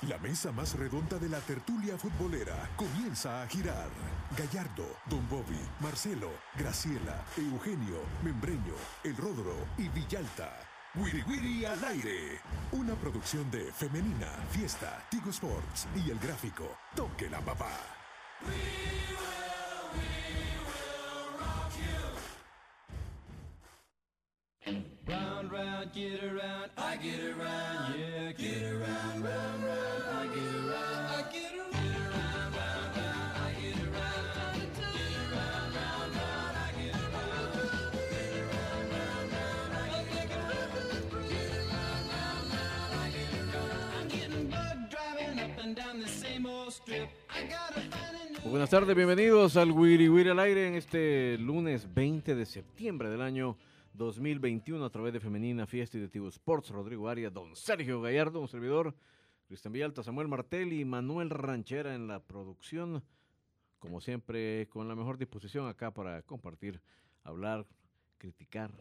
La mesa más redonda de la tertulia futbolera comienza a girar. Gallardo, Don Bobby, Marcelo, Graciela, Eugenio, Membreño, El Rodro y Villalta. Wiri Wiri al aire. Una producción de Femenina, Fiesta, Tigo Sports y El Gráfico. Toque la papá. Round, round, get around, I get around, yeah, get around, round, round, I get around, I get around, round, round, I get around, get around, round, round, I get around, get around, round, round, I get around, get around, round, round, I get around. I'm getting bugged driving up and down the same old strip. I gotta find a new. Buenas tardes, bienvenidos al Wiri Wiri al aire en este lunes 20 de septiembre del año 2021 a través de Femenina, Fiesta y de Tigo Sports. Rodrigo Arias, don Sergio Gallardo, un servidor, Cristian Villalta, Samuel Martel y Manuel Ranchera en la producción. Como siempre, con la mejor disposición acá para compartir, hablar, criticar,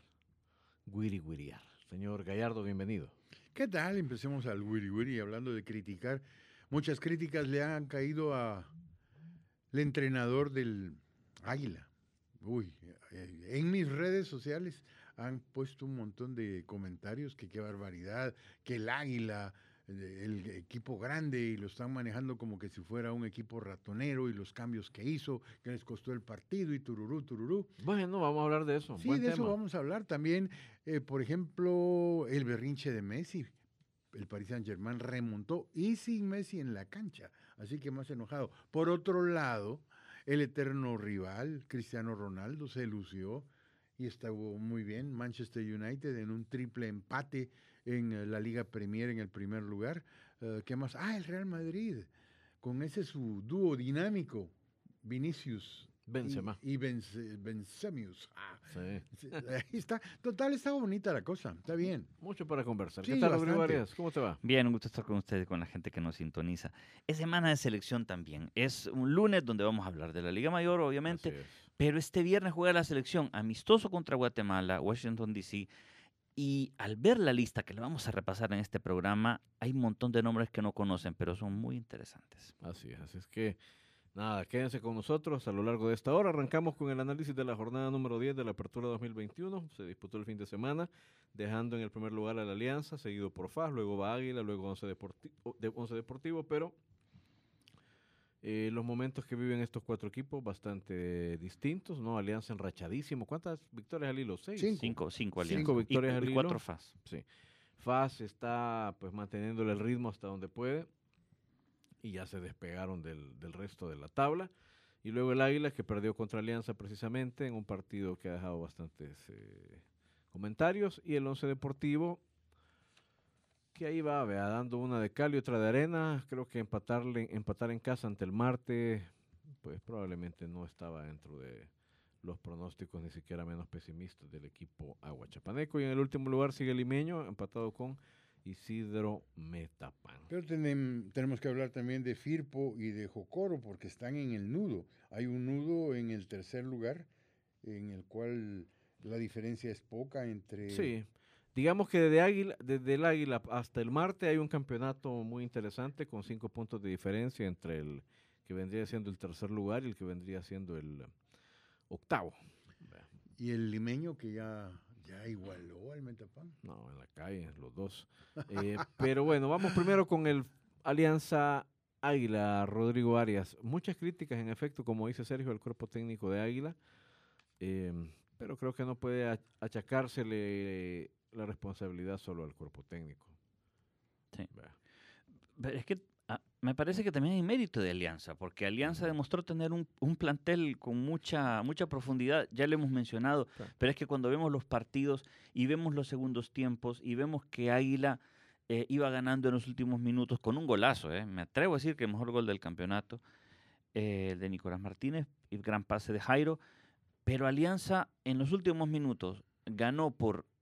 wiriar. Señor Gallardo, bienvenido. ¿Qué tal? Empecemos al Wiri Wiri hablando de criticar. Muchas críticas le han caído al entrenador del Águila. Uy, en mis redes sociales han puesto un montón de comentarios que qué barbaridad, que el Águila, el equipo grande, y lo están manejando como que si fuera un equipo ratonero y los cambios que hizo, que les costó el partido y tururú, tururú. Bueno, vamos a hablar de eso. Sí, Buen de eso tema. vamos a hablar también. Por ejemplo, el berrinche de Messi. El Paris Saint-Germain remontó y sin Messi en la cancha, así que más enojado. Por otro lado, el eterno rival, Cristiano Ronaldo, se lució y estuvo muy bien. Manchester United en un triple empate en la Liga Premier en el primer lugar. ¿Qué más? El Real Madrid, con ese su dúo dinámico, Vinicius Benzema. y Benzemius. Sí. Ahí está. Total, está bonita la cosa, está bien. Mucho para conversar. Sí, ¿Qué tal, Rodrigo bastante. Arias? ¿Cómo te va? Bien, un gusto estar con ustedes, con la gente que nos sintoniza. Es semana de selección también. Es un lunes donde vamos a hablar de la Liga Mayor, obviamente, Así es. pero este viernes juega la selección amistoso contra Guatemala, Washington, D.C., y al ver la lista que le vamos a repasar en este programa, hay un montón de nombres que no conocen, pero son muy interesantes. Así es que, nada, quédense con nosotros a lo largo de esta hora. Arrancamos con el análisis de la jornada número 10 de la Apertura 2021. Se disputó el fin de semana, dejando en el primer lugar a la Alianza, seguido por FAS, luego va Águila, luego Once Deportivo, pero los momentos que viven estos cuatro equipos bastante distintos, ¿no? Alianza enrachadísimo. ¿Cuántas victorias al hilo? ¿Seis? Cinco alianzas. Cinco victorias al y hilo. 4 FAS. Sí. FAS está pues manteniéndole el ritmo hasta donde puede y ya se despegaron del resto de la tabla. Y luego el Águila, que perdió contra Alianza precisamente en un partido que ha dejado bastantes comentarios. Y el Once Deportivo, que ahí va, vea, dando una de cal y otra de arena. Creo que empatar en casa ante el Marte, pues probablemente no estaba dentro de los pronósticos, ni siquiera menos pesimistas del equipo aguachapaneco. Y en el último lugar sigue el Limeño, empatado con Isidro Metapán. Pero tenemos que hablar también de Firpo y de Jocoro, porque están en el nudo. Hay un nudo en el tercer lugar, en el cual la diferencia es poca entre... Sí, digamos que desde el Águila hasta el Marte hay un campeonato muy interesante con 5 puntos de diferencia entre el que vendría siendo el tercer lugar y el que vendría siendo el octavo. Y el limeño que ya igualó al Metapán. No, en la calle, los dos. Pero bueno, vamos primero con el Alianza Águila, Rodrigo Arias. Muchas críticas, en efecto, como dice Sergio, al cuerpo técnico de Águila, pero creo que no puede achacársele la responsabilidad solo al cuerpo técnico. Sí. Pero es que me parece que también hay mérito de Alianza, porque Alianza demostró tener un plantel con mucha profundidad, ya lo hemos mencionado, Claro. pero es que cuando vemos los partidos y vemos los segundos tiempos y vemos que Águila iba ganando en los últimos minutos con un golazo, me atrevo a decir que el mejor gol del campeonato, el de Nicolás Martínez, y gran pase de Jairo, pero Alianza en los últimos minutos ganó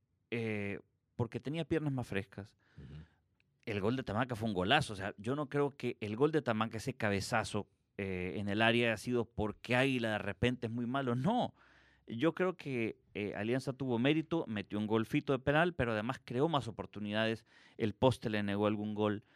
porque tenía piernas más frescas. El gol de Tamaca fue un golazo. O sea, yo no creo que el gol de Tamaca, ese cabezazo en el área, ha sido porque Águila de repente es muy malo. No. Yo creo que Alianza tuvo mérito, metió un golfito de penal, pero además creó más oportunidades. El poste le negó algún gol.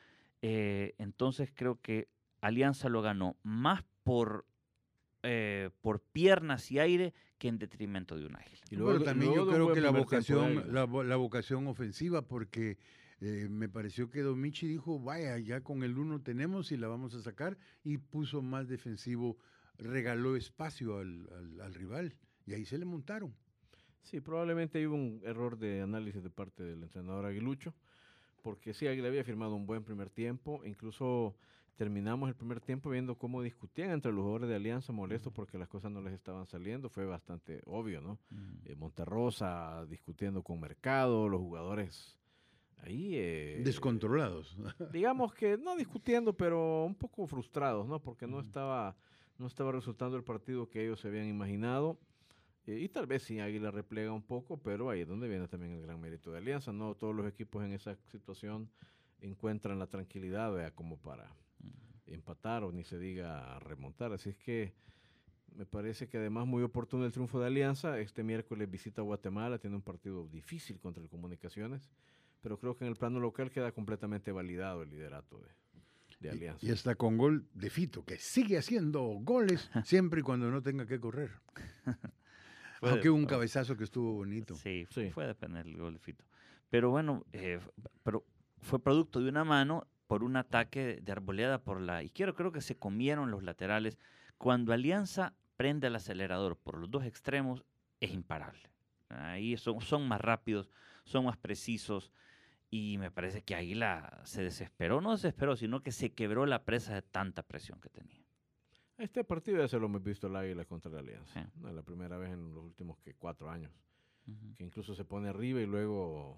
Entonces creo que Alianza lo ganó más por piernas y aire que en detrimento de un Águila. Y Pero también yo de un creo buen que la primer tiempo de vocación, Águila. la vocación ofensiva, porque me pareció que Domichi dijo, vaya, ya con el 1 tenemos y la vamos a sacar, y puso más defensivo, regaló espacio al rival, y ahí se le montaron. Sí, probablemente hubo un error de análisis de parte del entrenador Aguilucho, porque sí, Águila había firmado un buen primer tiempo, incluso terminamos el primer tiempo viendo cómo discutían entre los jugadores de Alianza molestos porque las cosas no les estaban saliendo, fue bastante obvio, ¿no? Monterrosa discutiendo con Mercado, los jugadores ahí, Descontrolados. digamos que no discutiendo, pero un poco frustrados, ¿no? Porque no estaba resultando el partido que ellos se habían imaginado. Y tal vez sí, Águila replega un poco, pero ahí es donde viene también el gran mérito de Alianza. No todos los equipos en esa situación encuentran la tranquilidad, vea, como para empatar o ni se diga remontar. Así es que me parece que además muy oportuno el triunfo de Alianza. Este miércoles visita Guatemala, tiene un partido difícil contra el Comunicaciones, pero creo que en el plano local queda completamente validado el liderato de Alianza. Y está con gol de Fito, que sigue haciendo goles siempre y cuando no tenga que correr. Aunque hubo un cabezazo que estuvo bonito. Sí, Sí. fue depender del gol de Fito. Pero bueno, pero fue producto de una mano por un ataque de arboleada por la izquierda. Creo que se comieron los laterales. Cuando Alianza prende el acelerador por los dos extremos, es imparable. Ahí son más rápidos, son más precisos. Y me parece que Águila se desesperó, no desesperó, sino que se quebró la presa de tanta presión que tenía. Este partido ya se lo hemos visto el Águila contra la Alianza. Sí. No es la primera vez en los últimos 4 años. Ujú. Que incluso se pone arriba y luego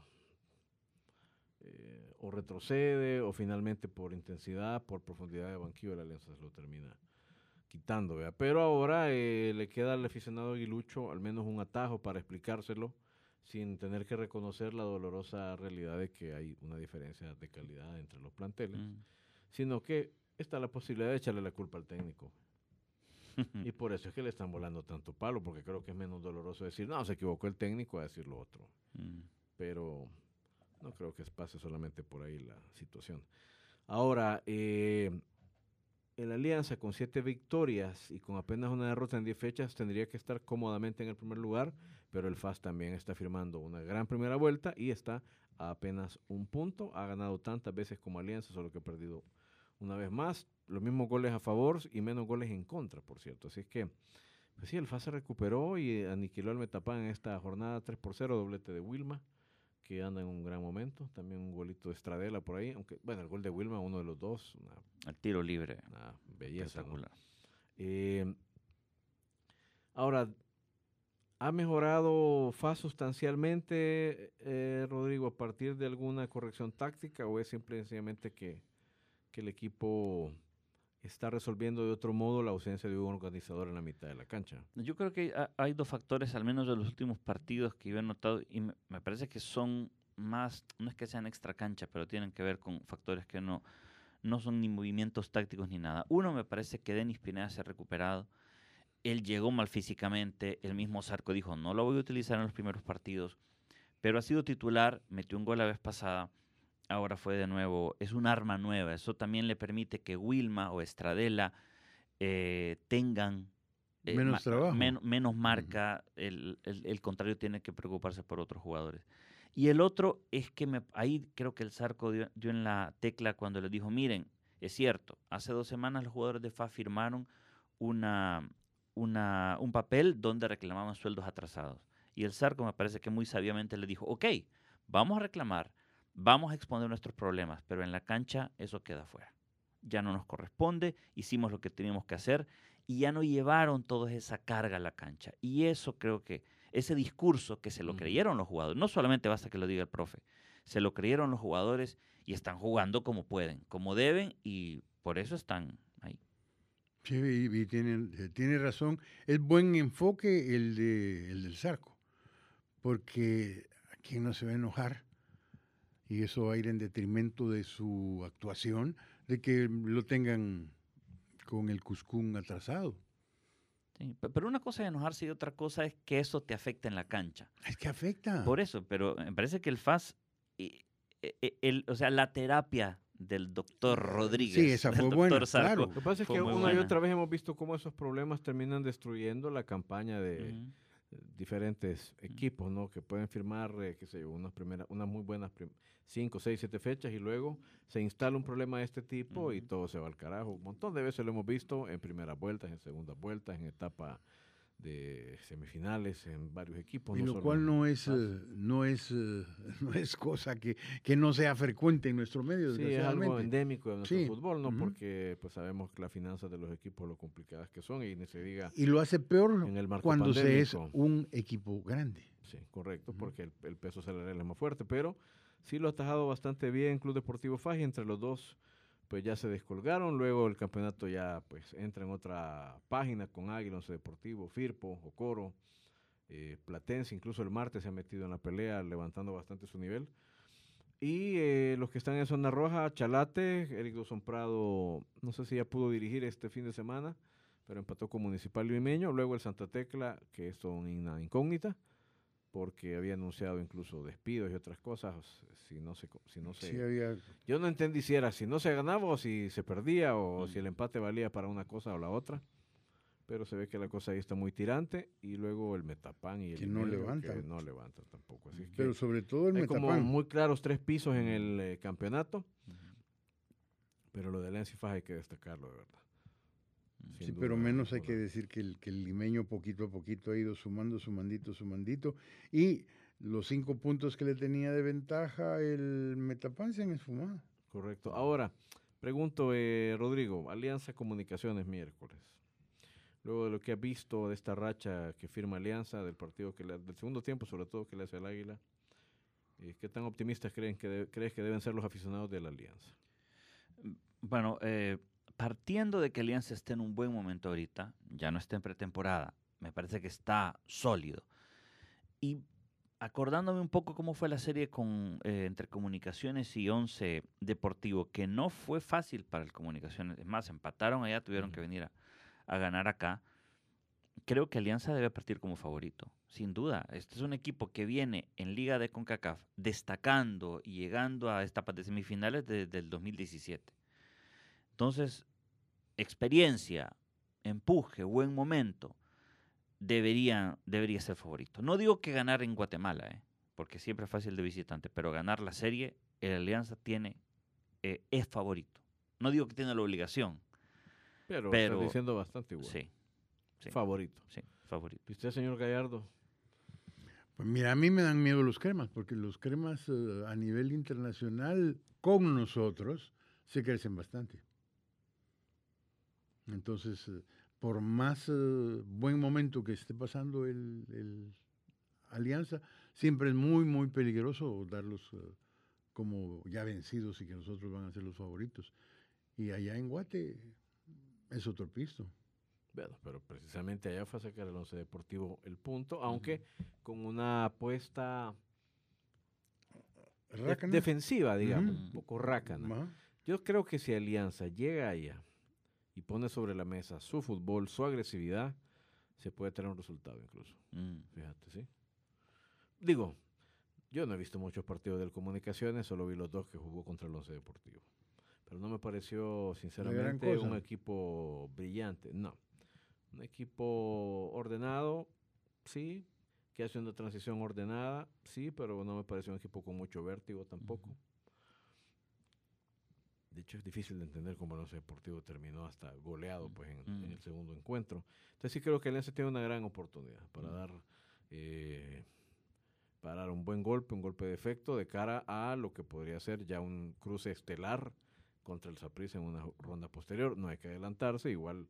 o retrocede o finalmente por intensidad, por profundidad de banquillo, la Alianza se lo termina quitando. ¿Vea? Pero ahora le queda al aficionado Aguilucho al menos un atajo para explicárselo sin tener que reconocer la dolorosa realidad de que hay una diferencia de calidad entre los planteles, sino que está la posibilidad de echarle la culpa al técnico. Y por eso es que le están volando tanto palo, porque creo que es menos doloroso decir, no, se equivocó el técnico, a decir lo otro. Pero no creo que pase solamente por ahí la situación. Ahora, el Alianza con 7 victorias y con apenas una derrota en 10 fechas tendría que estar cómodamente en el primer lugar, pero el FAS también está firmando una gran primera vuelta y está a apenas un punto. Ha ganado tantas veces como Alianza, solo que ha perdido una vez más. Los mismos goles a favor y menos goles en contra, por cierto. Así es que, pues sí, el FAS se recuperó y aniquiló al Metapán en esta jornada 3-0, doblete de Wilma, que anda en un gran momento. También un golito de Estradela por ahí, aunque, bueno, el gol de Wilma, uno de los dos, El tiro libre. una belleza, ¿no? Espectacular. Ahora, ¿ha mejorado FAS sustancialmente, Rodrigo, a partir de alguna corrección táctica o es simplemente que el equipo está resolviendo de otro modo la ausencia de un organizador en la mitad de la cancha? Yo creo que hay dos factores, al menos de los últimos partidos que yo he notado, y me parece que son más, no es que sean extra cancha, pero tienen que ver con factores que no son ni movimientos tácticos ni nada. Uno, me parece que Denis Pineda se ha recuperado. Él llegó mal físicamente, el mismo Zarco dijo, no lo voy a utilizar en los primeros partidos, pero ha sido titular, metió un gol la vez pasada, ahora fue de nuevo, es un arma nueva, eso también le permite que Wilma o Estradela tengan Menos trabajo. menos marca, el contrario tiene que preocuparse por otros jugadores. Y el otro es que ahí creo que el Zarco dio en la tecla cuando le dijo, miren, es cierto, hace 2 semanas los jugadores de FA firmaron un papel donde reclamaban sueldos atrasados. Y el Zarco me parece que muy sabiamente le dijo, ok, vamos a reclamar, vamos a exponer nuestros problemas, pero en la cancha eso queda fuera. Ya no nos corresponde, hicimos lo que teníamos que hacer y ya no llevaron toda esa carga a la cancha. Y eso creo que, ese discurso que se lo creyeron los jugadores, no solamente basta que lo diga el profe, se lo creyeron los jugadores y están jugando como pueden, como deben y por eso están ahí. Sí, y tiene razón. Es buen enfoque el del Zarco, porque a quién no se va a enojar, y eso va a ir en detrimento de su actuación, de que lo tengan con el cuscún atrasado. Sí, pero una cosa es enojarse y otra cosa es que eso te afecte en la cancha. Es que afecta. Por eso, pero me parece que el FAS, o sea, la terapia del doctor Rodríguez. Sí, esa del fue doctor buena, Zarco. claro. Lo que pasa es Fue que muy una y buena. otra vez hemos visto cómo esos problemas terminan destruyendo la campaña de Ujú. diferentes equipos, ¿no? Que pueden firmar, qué sé yo, unas muy buenas 5, 6, 7 fechas y luego se instala un problema de este tipo y Ujú. todo se va al carajo. Un montón de veces lo hemos visto en primeras vueltas, en segundas vueltas, en etapa de semifinales, en varios equipos. Y no lo solo cual en no es, TAS. no es cosa que no sea frecuente en nuestro medio, Sí, es algo desgraciadamente. endémico de nuestro Sí, fútbol, ¿no? ujú. Porque pues sabemos que las finanzas de los equipos lo complicadas que son y ni se diga Y lo hace peor en el marco cuando se es pandémico. un equipo grande. Sí, correcto, Ujú. porque el peso salarial es más fuerte, pero sí lo ha tajado bastante bien Club Deportivo Faji. Entre los dos, pues ya se descolgaron. Luego el campeonato ya pues entra en otra página con Águila, Once Deportivo, Firpo, Ocoro, Platense. Incluso el martes se ha metido en la pelea, levantando bastante su nivel. Y los que están en zona roja, Chalate, Eric Dawson Prado, no sé si ya pudo dirigir este fin de semana, pero empató con Municipal Limeño. Luego el Santa Tecla, que es una incógnita, porque había anunciado incluso despidos y otras cosas. Si no Sí, se, había, yo no entendí si era si no se ganaba o si se perdía o si el Mm. empate valía para una cosa o la otra. Pero se ve que la cosa ahí está muy tirante. Y luego el Metapan y el Que no Limeño, levantan. que no levantan tampoco. Así pero que sobre todo el hay como Metapán. muy claros 3 pisos en el campeonato. Ujú. Pero lo de Alianza y Faja hay que destacarlo, de verdad. Sí, Sin pero duda menos hay que alguna. decir que el limeño poquito a poquito ha ido sumando, sumandito. Y los 5 puntos que le tenía de ventaja, el Metapán se han esfumado. Correcto. Ahora, pregunto, Rodrigo, Alianza Comunicaciones miércoles. Luego de lo que has visto de esta racha que firma Alianza, del partido del segundo tiempo, sobre todo que le hace el Águila, ¿qué tan optimistas crees que deben ser los aficionados de la Alianza? Bueno, partiendo de que Alianza esté en un buen momento ahorita, ya no está en pretemporada, me parece que está sólido. Y acordándome un poco cómo fue la serie entre Comunicaciones y Once Deportivo, que no fue fácil para el Comunicaciones, es más, empataron allá, tuvieron que venir a ganar acá. Creo que Alianza debe partir como favorito, sin duda. Este es un equipo que viene en Liga de CONCACAF destacando y llegando a etapas de semifinales desde el 2017. Entonces, experiencia, empuje, buen momento, debería ser favorito. No digo que ganar en Guatemala, porque siempre es fácil de visitante, pero ganar la serie, el Alianza es favorito. No digo que tiene la obligación, Pero pero estás diciendo bastante igual. sí, Favorito. sí, favorito. ¿Y usted, señor Gallardo? Pues mira, a mí me dan miedo los cremas, porque los cremas a nivel internacional con nosotros se crecen bastante. Entonces, por más buen momento que esté pasando el Alianza, siempre es muy peligroso darlos como ya vencidos y que nosotros van a ser los favoritos. Y allá en Guate es otro pisto. Bueno, pero precisamente allá fue a sacar el Once Deportivo el punto, aunque con una apuesta Rácana. defensiva, digamos, Ujú. un poco rácana. Ajá. Yo creo que si Alianza llega allá y pone sobre la mesa su fútbol, su agresividad, se puede tener un resultado incluso. Fíjate, ¿sí? Digo, yo no he visto muchos partidos del Comunicaciones, solo vi los 2 que jugó contra el Once Deportivo. Pero no me pareció, sinceramente, cosa. un equipo brillante. No. Un equipo ordenado, sí, que hace una transición ordenada, sí, pero no me pareció un equipo con mucho vértigo tampoco. De hecho, es difícil de entender cómo el Once Deportivo terminó hasta goleado pues, en el segundo encuentro. Entonces sí creo que Alianza tiene una gran oportunidad para dar un buen golpe, un golpe de efecto de cara a lo que podría ser ya un cruce estelar contra el Saprissa en una ronda posterior. No hay que adelantarse, igual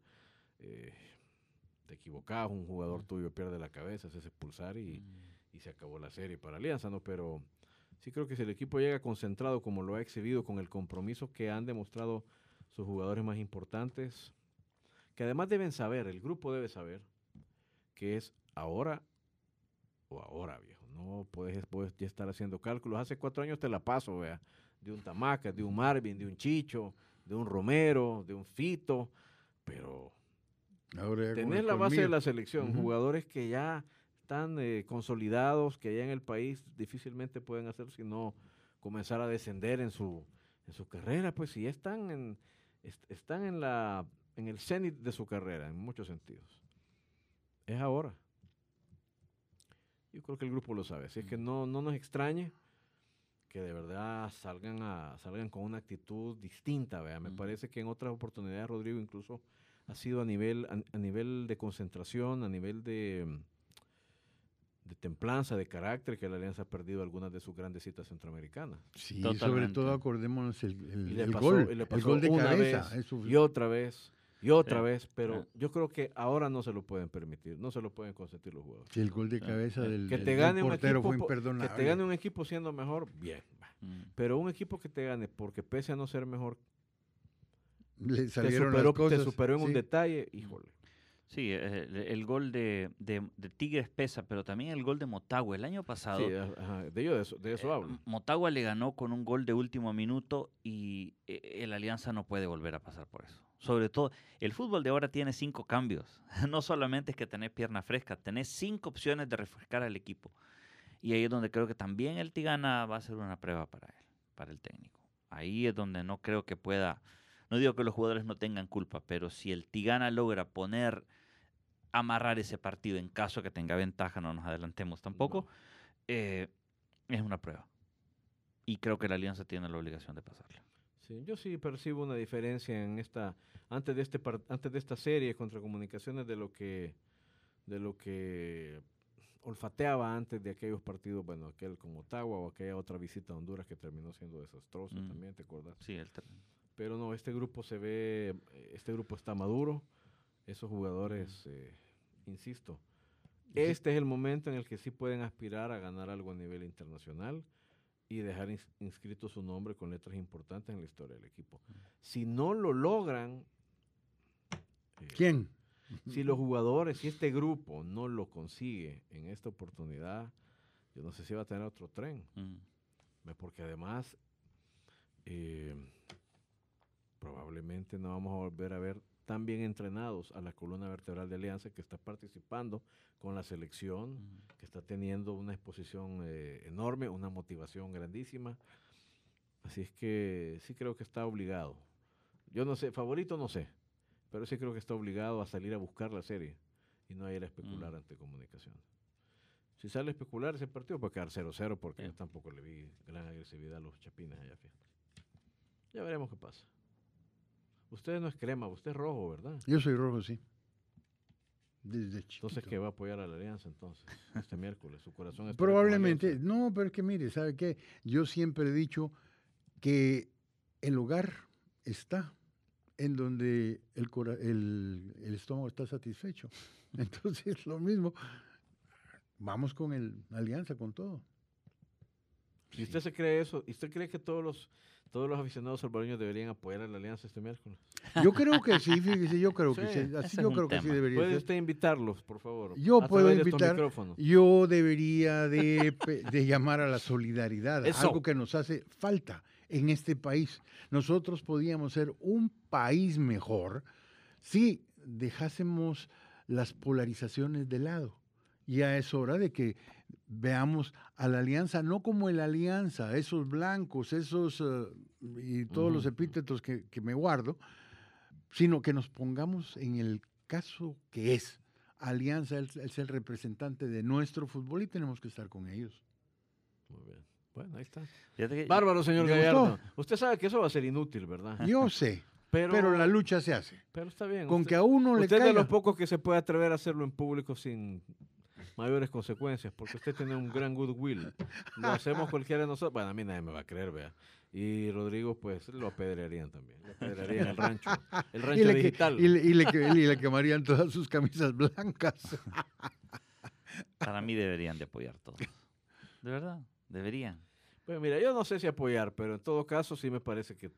te equivocas, un jugador tuyo pierde la cabeza, se hace expulsar y se acabó la serie para Alianza, ¿no? Pero sí creo que si el equipo llega concentrado como lo ha exhibido con el compromiso que han demostrado sus jugadores más importantes, que además deben saber, el grupo debe saber, que es ahora o ahora, viejo. No puedes ya estar haciendo cálculos. Hace 4 años te la paso, vea, de un Tamaca, de un Marvin, de un Chicho, de un Romero, de un Fito, pero Ahora ya con tener el la base de colmillo. la selección, Ujú. jugadores que ya están consolidados, que ya en el país difícilmente pueden hacer sino comenzar a descender en su su carrera, pues sí están en el cenit de su carrera, en muchos sentidos. Es ahora. Yo creo que el grupo lo sabe, así es que no nos extrañe que de verdad salgan con una actitud distinta, ¿vea? Me parece que en otras oportunidades, Rodrigo, incluso ha sido a nivel de concentración, a nivel de templanza, de carácter, que la Alianza ha perdido algunas de sus grandes citas centroamericanas. Sí, sobre Totalmente. todo acordémonos Y el le gol, y le el pasó gol de una cabeza. vez, Eso, y otra vez, y otra Sí. vez, pero Sí. yo creo que ahora no se lo pueden permitir, no se lo pueden consentir los jugadores. sí, el gol de cabeza del, Que del- te del gane un portero equipo, fue que imperdonable. te gane un equipo siendo mejor, bien. Pero un equipo que te gane porque pese a no ser mejor, Le te salieron superó, las cosas. te superó en un sí. detalle, híjole. Sí, el gol de Tigres pesa, pero también el gol de Motagua. El año pasado, Sí, ajá, de eso hablo. Motagua le ganó con un gol de último minuto y el Alianza no puede volver a pasar por eso. Sobre todo, el fútbol de ahora tiene 5 cambios. No solamente es que tenés pierna fresca, tenés 5 opciones de refrescar al equipo. Y ahí es donde creo que también el Tigana va a ser una prueba para él, para el técnico. Ahí es donde no creo que pueda, no digo que los jugadores no tengan culpa, pero si el Tigana logra amarrar ese partido en caso que tenga ventaja, no nos adelantemos tampoco, es una prueba. Y creo que la Alianza tiene la obligación de pasarla. Sí, yo sí percibo una diferencia en antes de esta serie contra Comunicaciones de lo que olfateaba antes de aquellos partidos, bueno, aquel con Ottawa o aquella otra visita a Honduras que terminó siendo desastrosa también, ¿te acuerdas? Sí, Pero no, este grupo está maduro, esos jugadores, insisto, este es el momento en el que sí pueden aspirar a ganar algo a nivel internacional y dejar inscrito su nombre con letras importantes en la historia del equipo. Si no lo logran, ¿Quién? si los jugadores, si este grupo no lo consigue en esta oportunidad, yo no sé si va a tener otro tren, porque además probablemente no vamos a volver a ver tan bien entrenados a la columna vertebral de Alianza, que está participando con la selección, que está teniendo una exposición enorme, una motivación grandísima. Así es que sí creo que está obligado. Yo no sé, favorito no sé, pero sí creo que está obligado a salir a buscar la serie y no a ir a especular ante Comunicación. Si sale a especular ese partido puede quedar 0-0 porque yo tampoco le vi gran agresividad a los chapines allá, fíjate. Ya veremos qué pasa. Usted no es crema, usted es rojo, ¿verdad? Yo soy rojo, sí. Desde chiquito. Entonces, ¿qué va a apoyar a la Alianza entonces? Este miércoles, su corazón está Probablemente, no, pero es que mire, ¿sabe qué? Yo siempre he dicho que el hogar está en donde el estómago está satisfecho. Entonces, lo mismo, vamos con Alianza, con todo. ¿Y usted se cree eso? ¿Y usted cree que todos los aficionados salvadoreños deberían apoyar a la Alianza este miércoles? Yo creo que sí, fíjese, yo creo que Sí, sí. Así ese yo es un creo que sí tema. debería ¿Puede ser. usted invitarlos, por favor? Yo a puedo través de estos invitar, micrófonos? yo debería de llamar a la solidaridad, Eso. algo que nos hace falta en este país. Nosotros podíamos ser un país mejor si dejásemos las polarizaciones de lado. Ya es hora de que veamos a la Alianza, no como el Alianza, esos blancos, esos y todos los epítetos que me guardo, sino que nos pongamos en el caso que es. Alianza es el representante de nuestro fútbol y tenemos que estar con ellos. Muy bien. Bueno, ahí está. Fíjate que- Bárbaro, señor ¿Le Gallardo. gustó? Usted sabe que eso va a ser inútil, ¿verdad? Yo sé, Pero la lucha se hace. Pero está bien. Con que a uno le usted es de caiga. los pocos que se puede atrever a hacerlo en público sin mayores consecuencias, porque usted tiene un gran goodwill. Lo hacemos cualquiera de nosotros. Bueno, a mí nadie me va a creer, vea. Y Rodrigo, pues, lo apedrearían también. Lo apedrearían el rancho digital. Y le quemarían todas sus camisas blancas. Para mí deberían de apoyar todos. De verdad, deberían. Pues mira, yo no sé si apoyar, pero en todo caso sí me parece que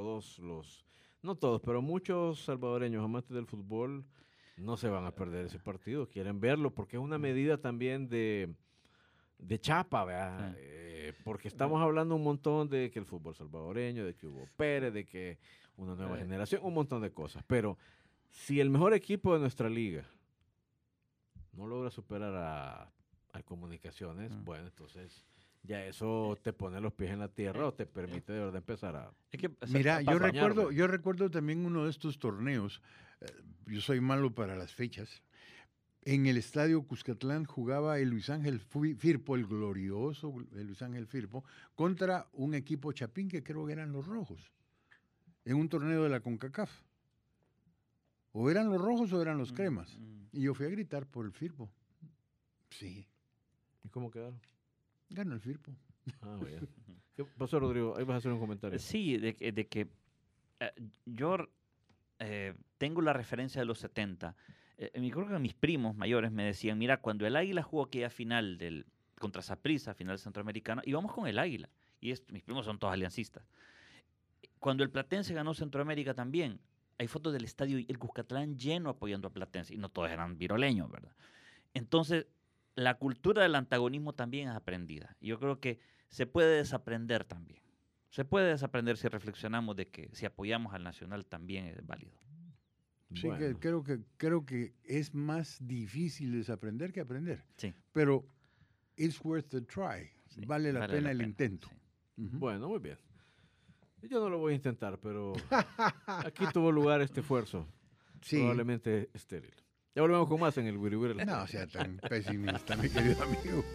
no todos, pero muchos salvadoreños amantes del fútbol no se van a perder ese partido, quieren verlo, porque es una medida también de chapa, ¿verdad? Porque estamos hablando un montón de que el fútbol salvadoreño, de que Hugo Pérez, de que una nueva generación, un montón de cosas, pero si el mejor equipo de nuestra liga no logra superar a Comunicaciones, bueno, entonces ya eso te pone los pies en la tierra o te permite de verdad empezar a... Es que, o sea, Mira, para soñarlo. yo recuerdo también uno de estos torneos, yo soy malo para las fechas, en el estadio Cuscatlán jugaba el Luis Ángel Firpo, el glorioso el Luis Ángel Firpo, contra un equipo chapín que creo que eran los Rojos, en un torneo de la CONCACAF. O eran los Rojos o eran los Cremas. Y yo fui a gritar por el Firpo. Sí, ¿Y cómo quedaron? ganó el Firpo. Ah, bien. ¿Qué pasó, Rodrigo? Ahí vas a hacer un comentario. Sí, de que yo tengo la referencia de los 70. Y creo que mis primos mayores me decían, mira, cuando el Águila jugó aquella final contra Saprissa, final centroamericana, íbamos con el Águila. Y mis primos son todos aliancistas. Cuando el Platense ganó Centroamérica también, hay fotos del estadio y el Cuscatlán lleno apoyando a Platense. Y no todos eran viroleños, ¿verdad? Entonces, la cultura del antagonismo también es aprendida. Y yo creo que se puede desaprender también. Se puede desaprender si reflexionamos de que si apoyamos al Nacional también es válido. Sí, Bueno. creo que es más difícil desaprender que aprender. Sí. Pero it's worth the try. Sí, vale la pena el intento. sí. Ujú. Bueno, muy bien. Yo no lo voy a intentar, pero aquí tuvo lugar este esfuerzo. Sí. Probablemente estéril. Ya volvemos con más en el Wiri Wiri. No sea tan pesimista, mi querido amigo.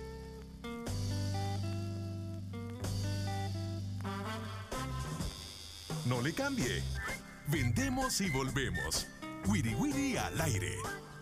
No le cambie. Vendemos y volvemos. Wiri Wiri al aire.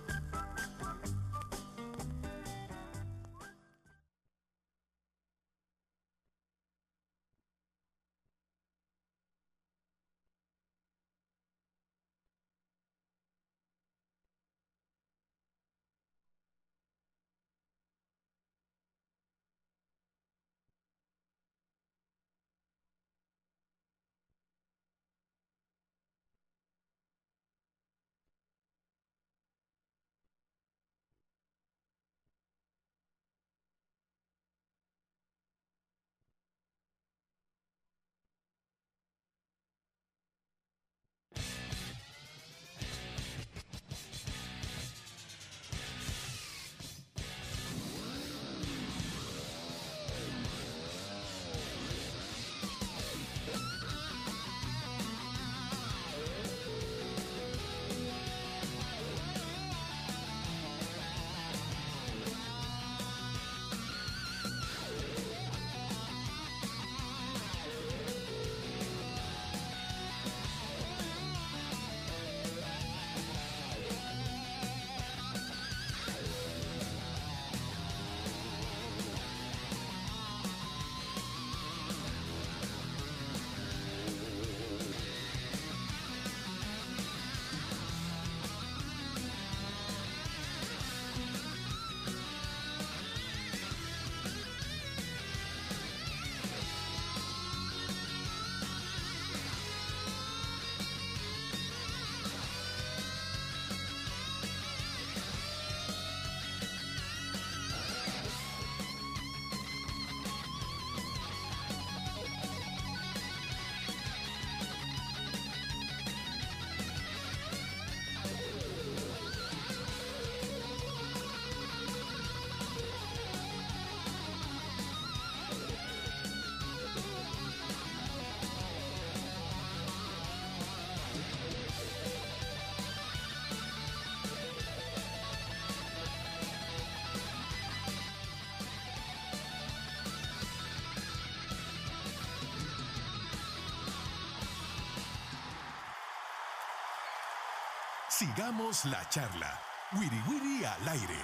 Sigamos la charla. Wiri Wiri al aire.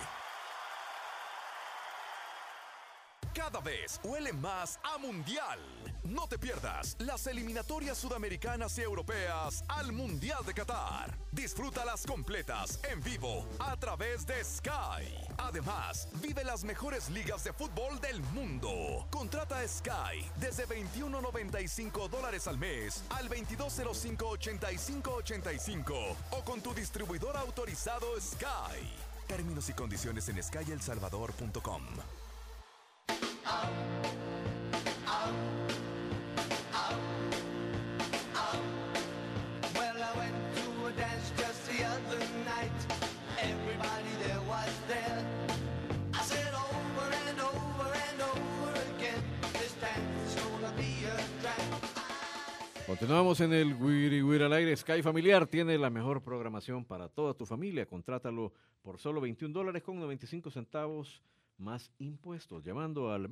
Cada vez huele más a mundial. No te pierdas las eliminatorias sudamericanas y europeas al Mundial de Qatar. Disfrútalas completas en vivo a través de Sky. Además, vive las mejores ligas de fútbol del mundo. Contrata Sky desde $21.95 al mes al 2205-8585 o con tu distribuidor autorizado Sky. Términos y condiciones en skyelsalvador.com. Well, I went to a dance just the other night. Everybody there was there. I said over and over and over again. Continuamos en el Wiri Wiri al aire. Sky Familiar tiene la mejor programación para toda tu familia. Contrátalo por solo $21.95 más impuestos, llamando al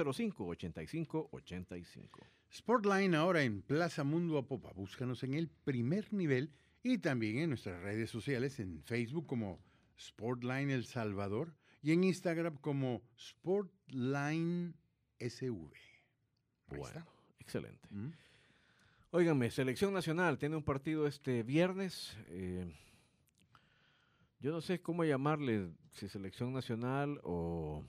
2205-8585. Sportline ahora en Plaza Mundo Apopa. Búscanos en el primer nivel y también en nuestras redes sociales, en Facebook como Sportline El Salvador y en Instagram como Sportline SV. Ahí Bueno, está. excelente. ¿Mm? Óiganme, Selección Nacional tiene un partido este viernes. Yo no sé cómo llamarle, si Selección Nacional o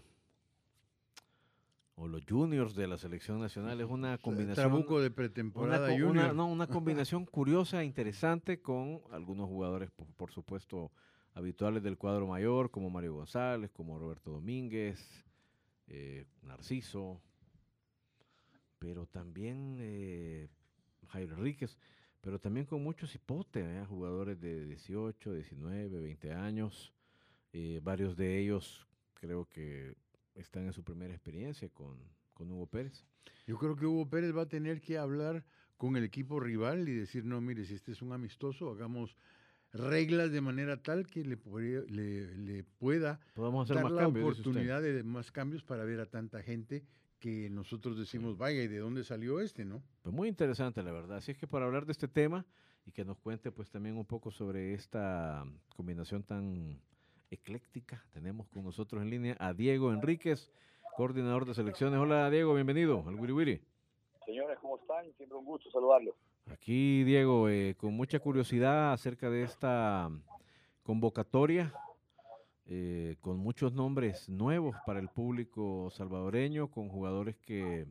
los juniors de la Selección Nacional. Es una combinación. Trabuco de pretemporada Una, junior. una combinación curiosa e interesante con algunos jugadores, por supuesto, habituales del cuadro mayor, como Mario González, como Roberto Domínguez, Narciso, pero también Jairo Enríquez, pero también con muchos hipotes, jugadores de 18, 19, 20 años, varios de ellos creo que están en su primera experiencia con Hugo Pérez. Yo creo que Hugo Pérez va a tener que hablar con el equipo rival y decir, no, mire, si este es un amistoso, hagamos reglas de manera tal que le pueda Podemos hacer dar más la cambios, dice usted. oportunidad de más cambios para ver a tanta gente que nosotros decimos, vaya, ¿y de dónde salió este, no? Pues muy interesante, la verdad. Así es que para hablar de este tema y que nos cuente pues también un poco sobre esta combinación tan ecléctica, tenemos con nosotros en línea a Diego Enríquez, coordinador de selecciones. Hola Diego, bienvenido al Wiri Wiri. Señores, ¿cómo están? Siempre un gusto saludarlos. Aquí Diego, con mucha curiosidad acerca de esta convocatoria, con muchos nombres nuevos para el público salvadoreño, con jugadores que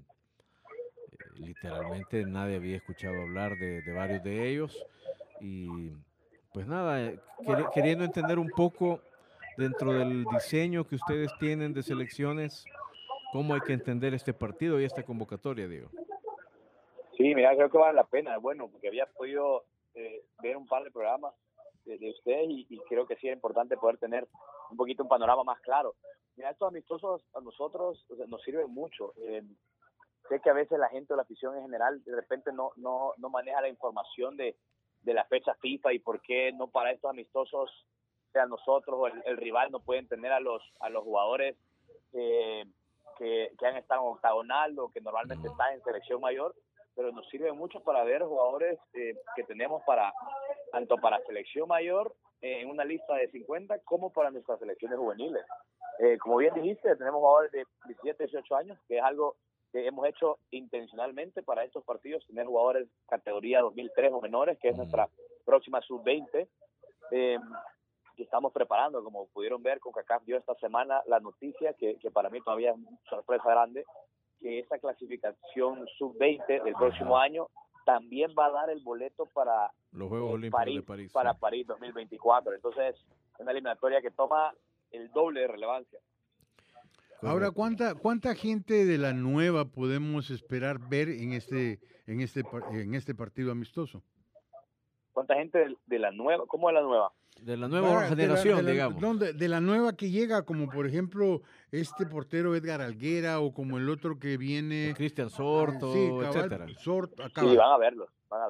literalmente nadie había escuchado hablar de varios de ellos. Y pues nada, queriendo entender un poco dentro del diseño que ustedes tienen de selecciones, cómo hay que entender este partido y esta convocatoria, Diego. Sí, mira, creo que vale la pena. Bueno, porque había podido ver un par de programas de ustedes y creo que sí es importante poder tener un poquito un panorama más claro. Mira, estos amistosos a nosotros, o sea, nos sirven mucho. Sé que a veces la gente o la afición en general de repente no maneja la información de la fecha FIFA y por qué no para estos amistosos, sea nosotros o el rival, no pueden tener a los jugadores que han estado en octagonal o que normalmente están en selección mayor, pero nos sirve mucho para ver jugadores que tenemos tanto para selección mayor en una lista de 50 como para nuestras selecciones juveniles. Como bien dijiste, tenemos jugadores de 17, 18 años, que es algo que hemos hecho intencionalmente para estos partidos, tener jugadores categoría 2003 o menores, que es nuestra próxima sub-20, que estamos preparando. Como pudieron ver, CONCACAF dio esta semana la noticia, que para mí todavía es una sorpresa grande, que esa clasificación sub-20 del próximo año también va a dar el boleto para los Juegos Olímpicos de París. Para París 2024. Entonces, es una eliminatoria que toma el doble de relevancia. Ahora, ¿cuánta gente de la nueva podemos esperar ver en este partido amistoso? ¿Cuánta gente de la nueva? ¿Cómo de la nueva? De la nueva generación, digamos. digamos. De la nueva que llega, como por ejemplo este portero Edgar Alguera o como el otro que viene... Cristian Sorto, sí, cabal, etcétera. Sí, van a verlos.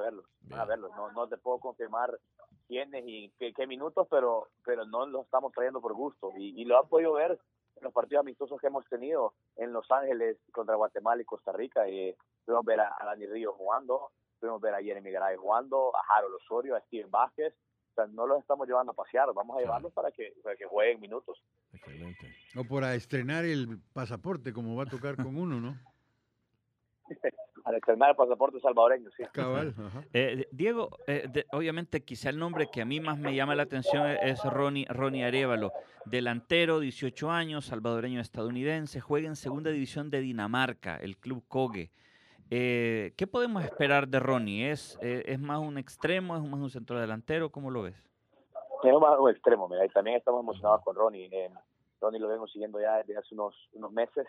No te puedo confirmar quiénes y qué minutos, pero no los estamos trayendo por gusto. Y lo han podido ver en los partidos amistosos que hemos tenido en Los Ángeles contra Guatemala y Costa Rica. Pudimos ver a Dani Ríos jugando, pudimos ver a Jeremy Garay jugando, a Harold Osorio, a Steven Vázquez. O sea, no los estamos llevando a pasear, vamos a llevarlos para que jueguen minutos. Excelente. O para estrenar el pasaporte, como va a tocar con uno, ¿no? Al estrenar el pasaporte salvadoreño, sí. Cabal. Ajá. Diego, obviamente quizá el nombre que a mí más me llama la atención es Ronnie Arévalo, delantero, 18 años, salvadoreño estadounidense, juega en segunda división de Dinamarca, el club Koge. ¿Qué podemos esperar de Ronnie? ¿Es más un extremo, es más un centro delantero? ¿Cómo lo ves? Es más un extremo, mira, y también estamos emocionados con Ronnie. Ronnie lo vengo siguiendo ya desde hace unos meses,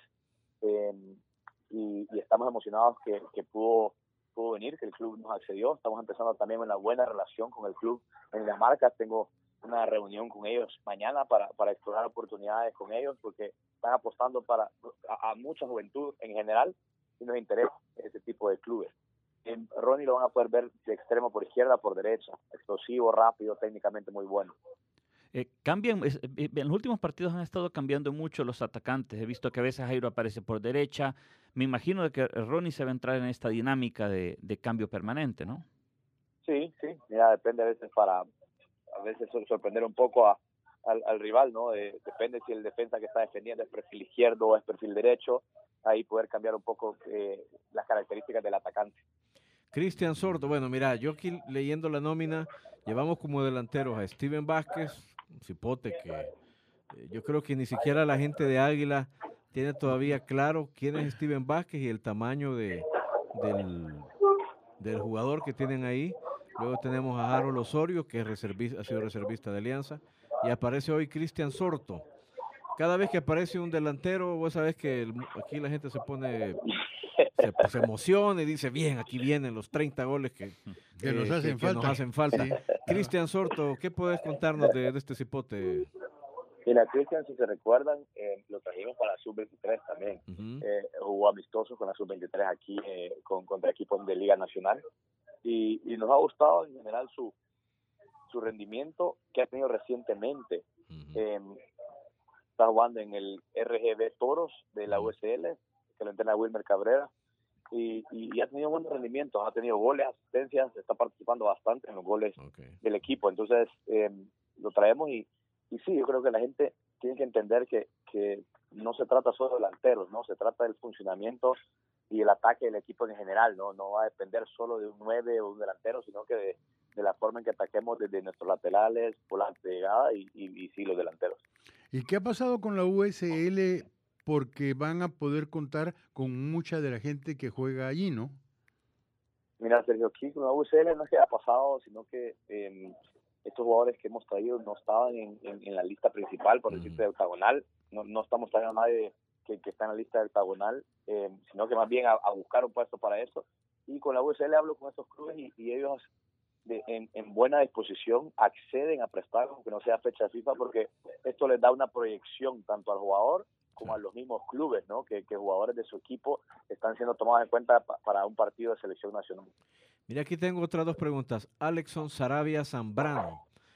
y estamos emocionados que pudo venir, que el club nos accedió. Estamos empezando también una buena relación con el club en Dinamarca. Tengo una reunión con ellos mañana para explorar oportunidades con ellos, porque están apostando a mucha juventud en general y nos interesa este tipo de clubes. Ronnie lo van a poder ver de extremo por izquierda, por derecha, explosivo, rápido, técnicamente muy bueno. En los últimos partidos han estado cambiando mucho los atacantes. He visto que a veces Jairo aparece por derecha. Me imagino de que Ronnie se va a entrar en esta dinámica de cambio permanente, ¿no? Sí, mira, depende a veces sorprender un poco al rival, ¿no? Depende si el defensa que está defendiendo es perfil izquierdo o es perfil derecho, ahí poder cambiar un poco las características del atacante. Cristian Sordo, bueno, mira, yo aquí leyendo la nómina, llevamos como delanteros a Steven Vázquez, un cipote que yo creo que ni siquiera la gente de Águila tiene todavía claro quién es Steven Vázquez y el tamaño del jugador que tienen ahí. Luego tenemos a Harold Osorio, que es ha sido reservista de Alianza, y aparece hoy Cristian Sorto. Cada vez que aparece un delantero, vos sabés que aquí la gente se pone, se emociona y dice, bien, aquí vienen los 30 goles que nos hacen falta. Nos hacen falta. Sí. Cristian Sorto, ¿qué puedes contarnos de este cipote? Mira, Cristian, si se recuerdan, lo trajimos para la Sub-23 también. Jugó amistoso con la Sub-23 aquí contra equipos de Liga Nacional. Y nos ha gustado en general su rendimiento que ha tenido recientemente. Está jugando en el RGB Toros de la USL, que lo entrena Wilmer Cabrera, y ha tenido buenos rendimientos, ha tenido goles, asistencias, está participando bastante en los goles del equipo. Entonces lo traemos y sí, yo creo que la gente tiene que entender que no se trata solo de delanteros, ¿no? Se trata del funcionamiento y el ataque del equipo en general, no va a depender solo de un 9 o un delantero, sino que de la forma en que ataquemos desde nuestros laterales, por la pegada y sí, los delanteros. ¿Y qué ha pasado con la USL? Porque van a poder contar con mucha de la gente que juega allí, ¿no? Mira, Sergio, aquí con la USL no es que haya pasado, sino que estos jugadores que hemos traído no estaban en la lista principal, por decirte, de octagonal. No estamos trayendo a nadie que está en la lista de octagonal, sino que más bien a buscar un puesto para eso. Y con la USL hablo con estos clubes y ellos en buena disposición acceden a prestar, aunque no sea fecha FIFA, porque esto les da una proyección tanto al jugador como a los mismos clubes, ¿no? Que jugadores de su equipo están siendo tomados en cuenta para un partido de selección nacional. Mira, aquí tengo otras dos preguntas. Alexson Sarabia Zambrano.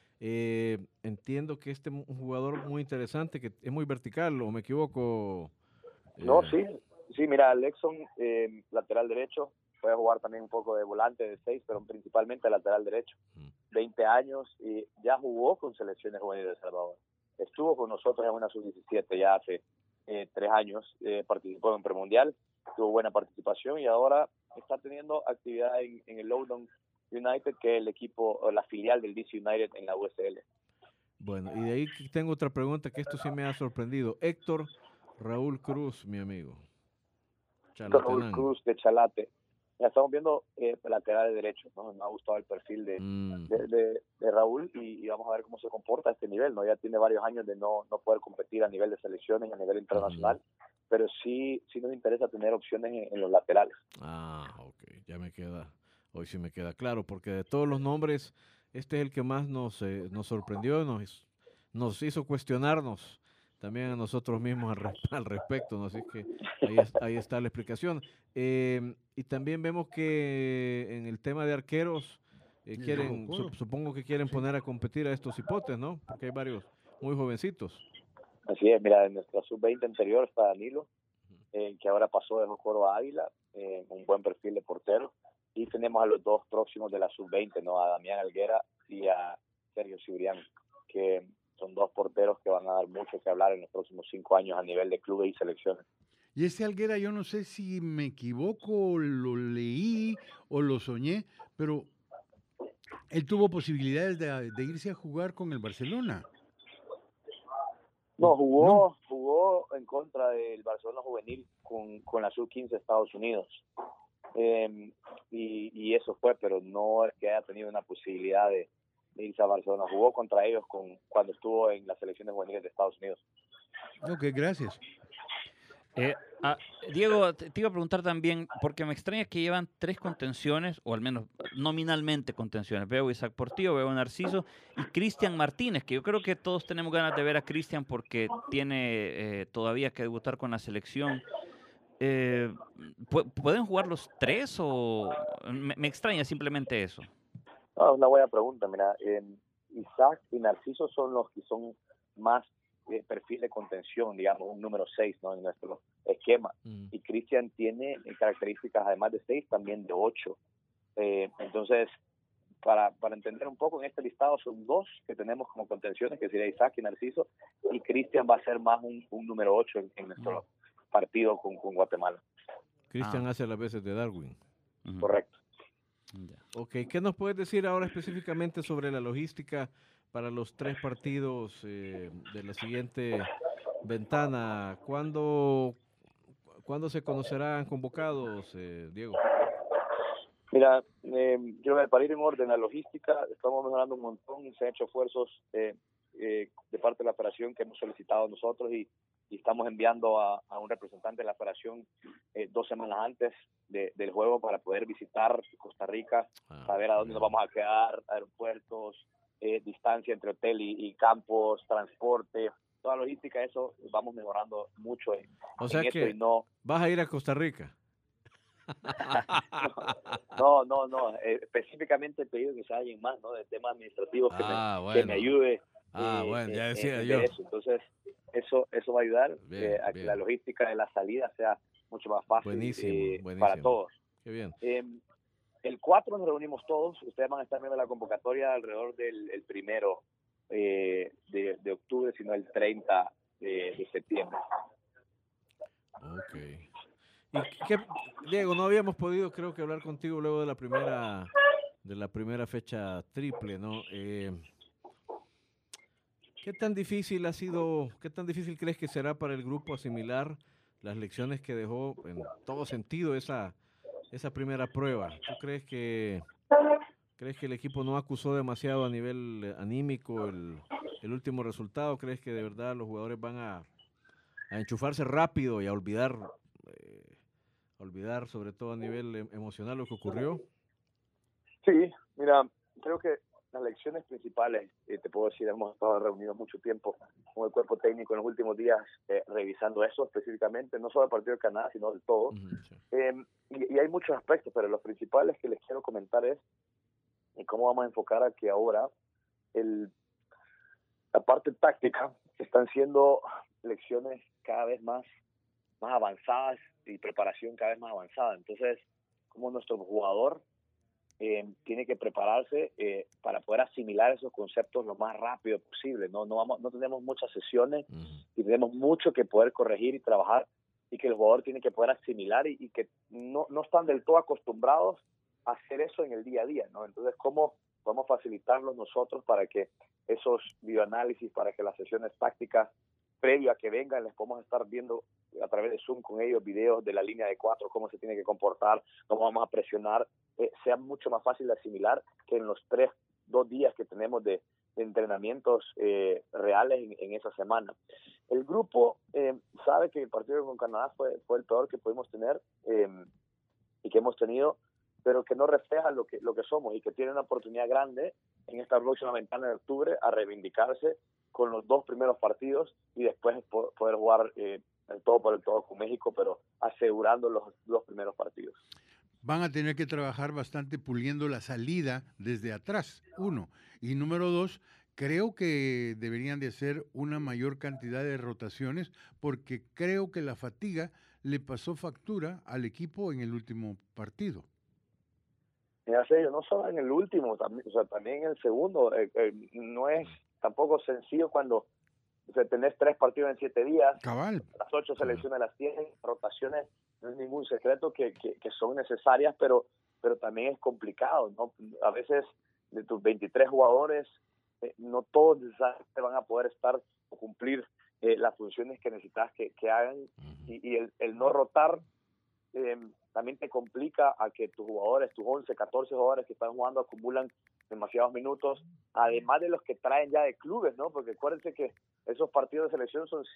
Entiendo que un jugador muy interesante, que es muy vertical, ¿o me equivoco? No, sí, mira, Alexson, lateral derecho, puede jugar también un poco de volante, de 6, pero principalmente lateral derecho. 20 años y ya jugó con selecciones juveniles de El Salvador. Estuvo con nosotros en una sub-17 ya hace 3 años, participó en premundial, tuvo buena participación y ahora está teniendo actividad en el Loudoun United, que es el equipo, la filial del DC United en la USL. Bueno, y de ahí tengo otra pregunta que esto sí me ha sorprendido. Héctor Raúl Cruz, mi amigo. Raúl Cruz de Chalate. Ya estamos viendo lateral de derecho, ¿no? Me ha gustado el perfil de Raúl y vamos a ver cómo se comporta a este nivel, ¿no? Ya tiene varios años de no poder competir a nivel de selecciones, a nivel internacional, pero sí nos interesa tener opciones en los laterales. Ok, hoy sí me queda claro, porque de todos los nombres, este es el que más nos sorprendió, nos hizo cuestionarnos también a nosotros mismos al respecto, ¿no? Así que ahí está la explicación. Y también vemos que en el tema de arqueros, supongo que quieren poner a competir a estos hipotes, ¿no? Porque hay varios muy jovencitos. Así es, mira, en nuestra sub-20 anterior está Danilo, que ahora pasó de Jocoro a Águila, un buen perfil de portero, y tenemos a los dos próximos de la sub-20, ¿no? A Damián Alguera y a Sergio Cibrián, que son dos porteros que van a dar mucho que hablar en los próximos 5 años a nivel de clubes y selecciones. Y ese Alguera, yo no sé si me equivoco, lo leí o lo soñé, pero él tuvo posibilidades de irse a jugar con el Barcelona. No, jugó en contra del Barcelona juvenil con la sub-15 de Estados Unidos. Y eso fue, pero no es que haya tenido una posibilidad de irse a Barcelona. Jugó contra ellos cuando estuvo en las selecciones juveniles de Estados Unidos. Ok, gracias. Diego, te iba a preguntar también, porque me extraña que llevan 3 contenciones, o al menos nominalmente contenciones. Veo a Isaac Portillo, veo a Narciso y Cristian Martínez, que yo creo que todos tenemos ganas de ver a Cristian porque tiene todavía que debutar con la selección. Eh, ¿Pueden jugar los tres o...? Me extraña simplemente eso. No, es una buena pregunta. Mira, Isaac y Narciso son los que son más perfil de contención, digamos, un número 6, ¿no? En nuestro esquema. Y Cristian tiene características, además de 6, también de 8. Entonces, para entender un poco, en este listado son 2 que tenemos como contenciones, que sería Isaac y Narciso, y Cristian va a ser más un número 8 en nuestro partido con Guatemala. Cristian hace las veces de Darwin. Correcto. Ya. Ok, ¿qué nos puedes decir ahora específicamente sobre la logística para los 3 partidos de la siguiente ventana? ¿Cuándo se conocerán convocados, Diego? Mira, yo para ir en orden, la logística, estamos mejorando un montón, se han hecho esfuerzos de parte de la federación que hemos solicitado nosotros y estamos enviando a un representante de la federación 2 semanas antes del juego para poder visitar Costa Rica, saber a dónde nos vamos a quedar, aeropuertos, distancia entre hotel y campos, transporte, toda la logística, eso vamos mejorando mucho en O sea eso que y no... vas a ir a Costa Rica. No, específicamente he pedido que se alguien más, ¿no? De temas administrativos que me ayude Bueno, ya decía en yo. eso. Entonces, eso va a ayudar Bien, a que bien. la logística de la salida sea mucho más fácil Buenísimo. para todos. Qué bien. El 4 nos reunimos todos, ustedes van a estar viendo la convocatoria alrededor del 1 de octubre, sino el 30 de septiembre. Ok. ¿Y Diego, no habíamos podido, creo que, hablar contigo luego de la primera fecha triple, ¿no? ¿Qué tan difícil crees que será para el grupo asimilar las lecciones que dejó en todo sentido esa primera prueba? ¿Tú crees que el equipo no acusó demasiado a nivel anímico el último resultado? ¿Crees que de verdad los jugadores van a enchufarse rápido y a olvidar sobre todo a nivel emocional lo que ocurrió? Sí, mira, creo que las lecciones principales, te puedo decir, hemos estado reunidos mucho tiempo con el cuerpo técnico en los últimos días revisando eso específicamente, no solo el partido de Canadá, sino del todo. Sí. Y hay muchos aspectos, pero los principales que les quiero comentar es cómo vamos a enfocar a que ahora la parte táctica están siendo lecciones cada vez más avanzadas y preparación cada vez más avanzada. Entonces, como nuestro jugador tiene que prepararse para poder asimilar esos conceptos lo más rápido posible. No tenemos muchas sesiones y tenemos mucho que poder corregir y trabajar, y que el jugador tiene que poder asimilar y que no están del todo acostumbrados a hacer eso en el día a día, ¿no? Entonces, ¿cómo podemos facilitarlos nosotros para que esos bioanálisis, para que las sesiones tácticas previo a que vengan, les podemos estar viendo a través de Zoom con ellos videos de la línea de 4, cómo se tiene que comportar, cómo vamos a presionar, sea mucho más fácil de asimilar que en los 2 días que tenemos de entrenamientos reales en esa semana. El grupo sabe que el partido con Canadá fue el peor que pudimos tener y que hemos tenido, pero que no refleja lo que somos, y que tiene una oportunidad grande en esta próxima ventana de octubre a reivindicarse con los 2 primeros partidos y después poder jugar el todo por el todo con México, pero asegurando los 2 primeros partidos. Van a tener que trabajar bastante puliendo la salida desde atrás, 1. Y número 2, creo que deberían de hacer una mayor cantidad de rotaciones, porque creo que la fatiga le pasó factura al equipo en el último partido. Mira, Sergio, no solo en el último, también en el segundo. No es tampoco sencillo cuando tenés 3 partidos en 7 días. Cabal. Las 8 selecciones las tienen, rotaciones, no es ningún secreto que son necesarias, pero también es complicado, ¿no? A veces de tus 23 jugadores, no todos necesariamente van a poder estar o cumplir las funciones que necesitas que hagan, y el no rotar también te complica a que tus jugadores, tus 11, 14 jugadores que están jugando acumulan demasiados minutos, además de los que traen ya de clubes, ¿no? Porque acuérdense que esos partidos de selección son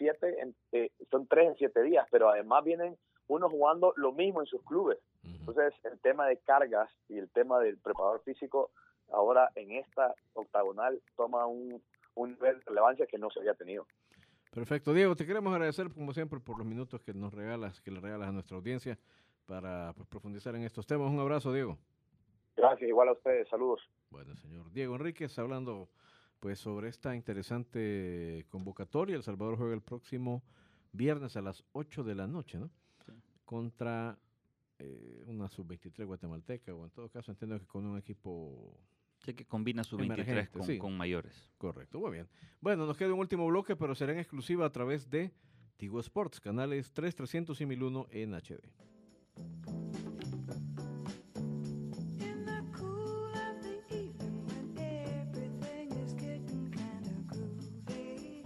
3 en 7 días, pero además vienen unos jugando lo mismo en sus clubes. Entonces, el tema de cargas y el tema del preparador físico ahora en esta octagonal toma un nivel de relevancia que no se había tenido. Perfecto, Diego, te queremos agradecer como siempre por los minutos que nos regalas, que le regalas a nuestra audiencia para pues, profundizar en estos temas. Un abrazo, Diego. Gracias, igual a ustedes, saludos. Bueno, señor Diego Enríquez, hablando pues sobre esta interesante convocatoria. El Salvador juega el próximo viernes a las 8 de la noche, ¿no? Sí. Contra una sub-23 guatemalteca, o en todo caso entiendo que con un equipo Sé que combina su 23 emergente, sí. con mayores. Correcto, muy bien. Bueno, nos queda un último bloque, pero será en exclusiva a través de Tigo Sports, canales 3, 300 y 1001 en HD. In the cool of the evening when everything is getting kinda groovy,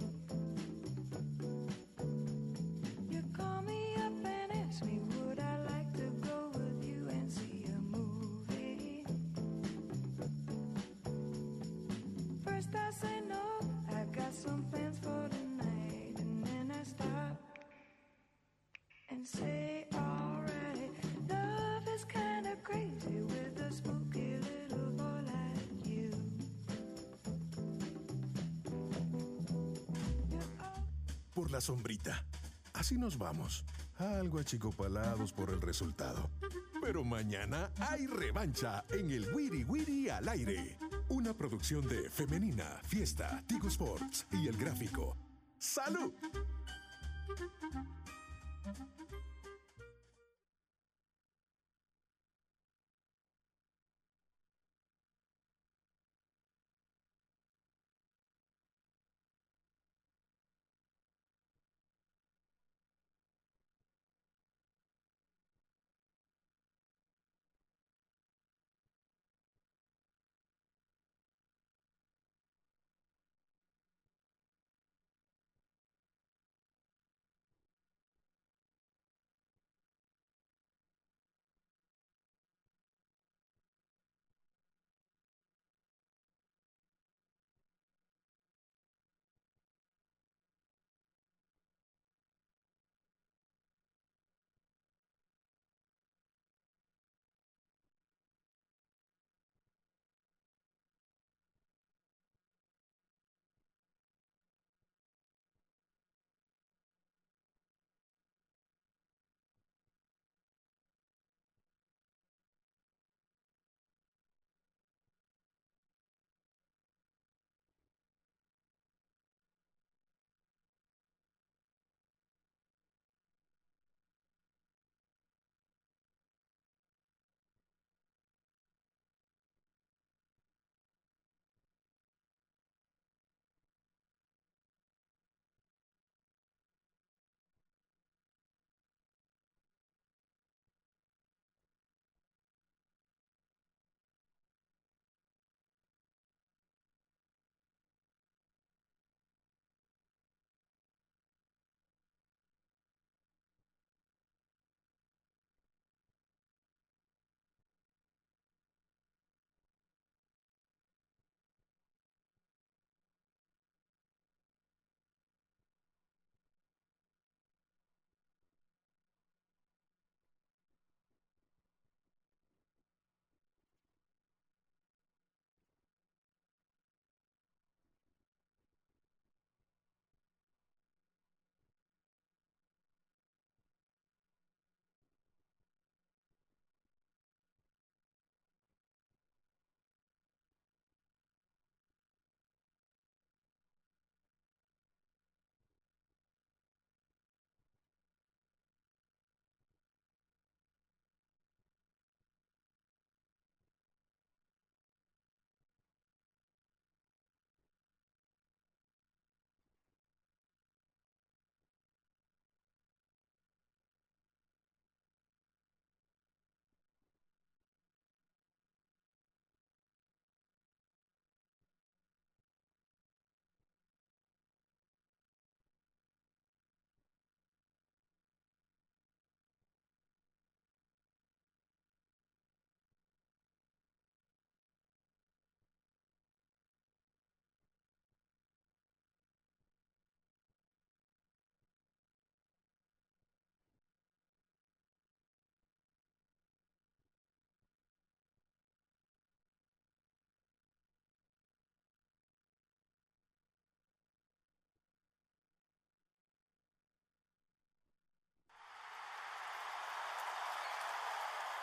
you call me up and ask me would I like to go with you and see a movie. First I say no, I've got some plans for tonight, and then I stop and say alright. Love is kinda crazy with a spooky little boy like you. Por la sombrita. Así nos vamos. Algo achicopalados por el resultado. Pero mañana hay revancha en el Wiri Wiri al aire. Una producción de Femenina, Fiesta, Tigo Sports y El Gráfico. ¡Salud!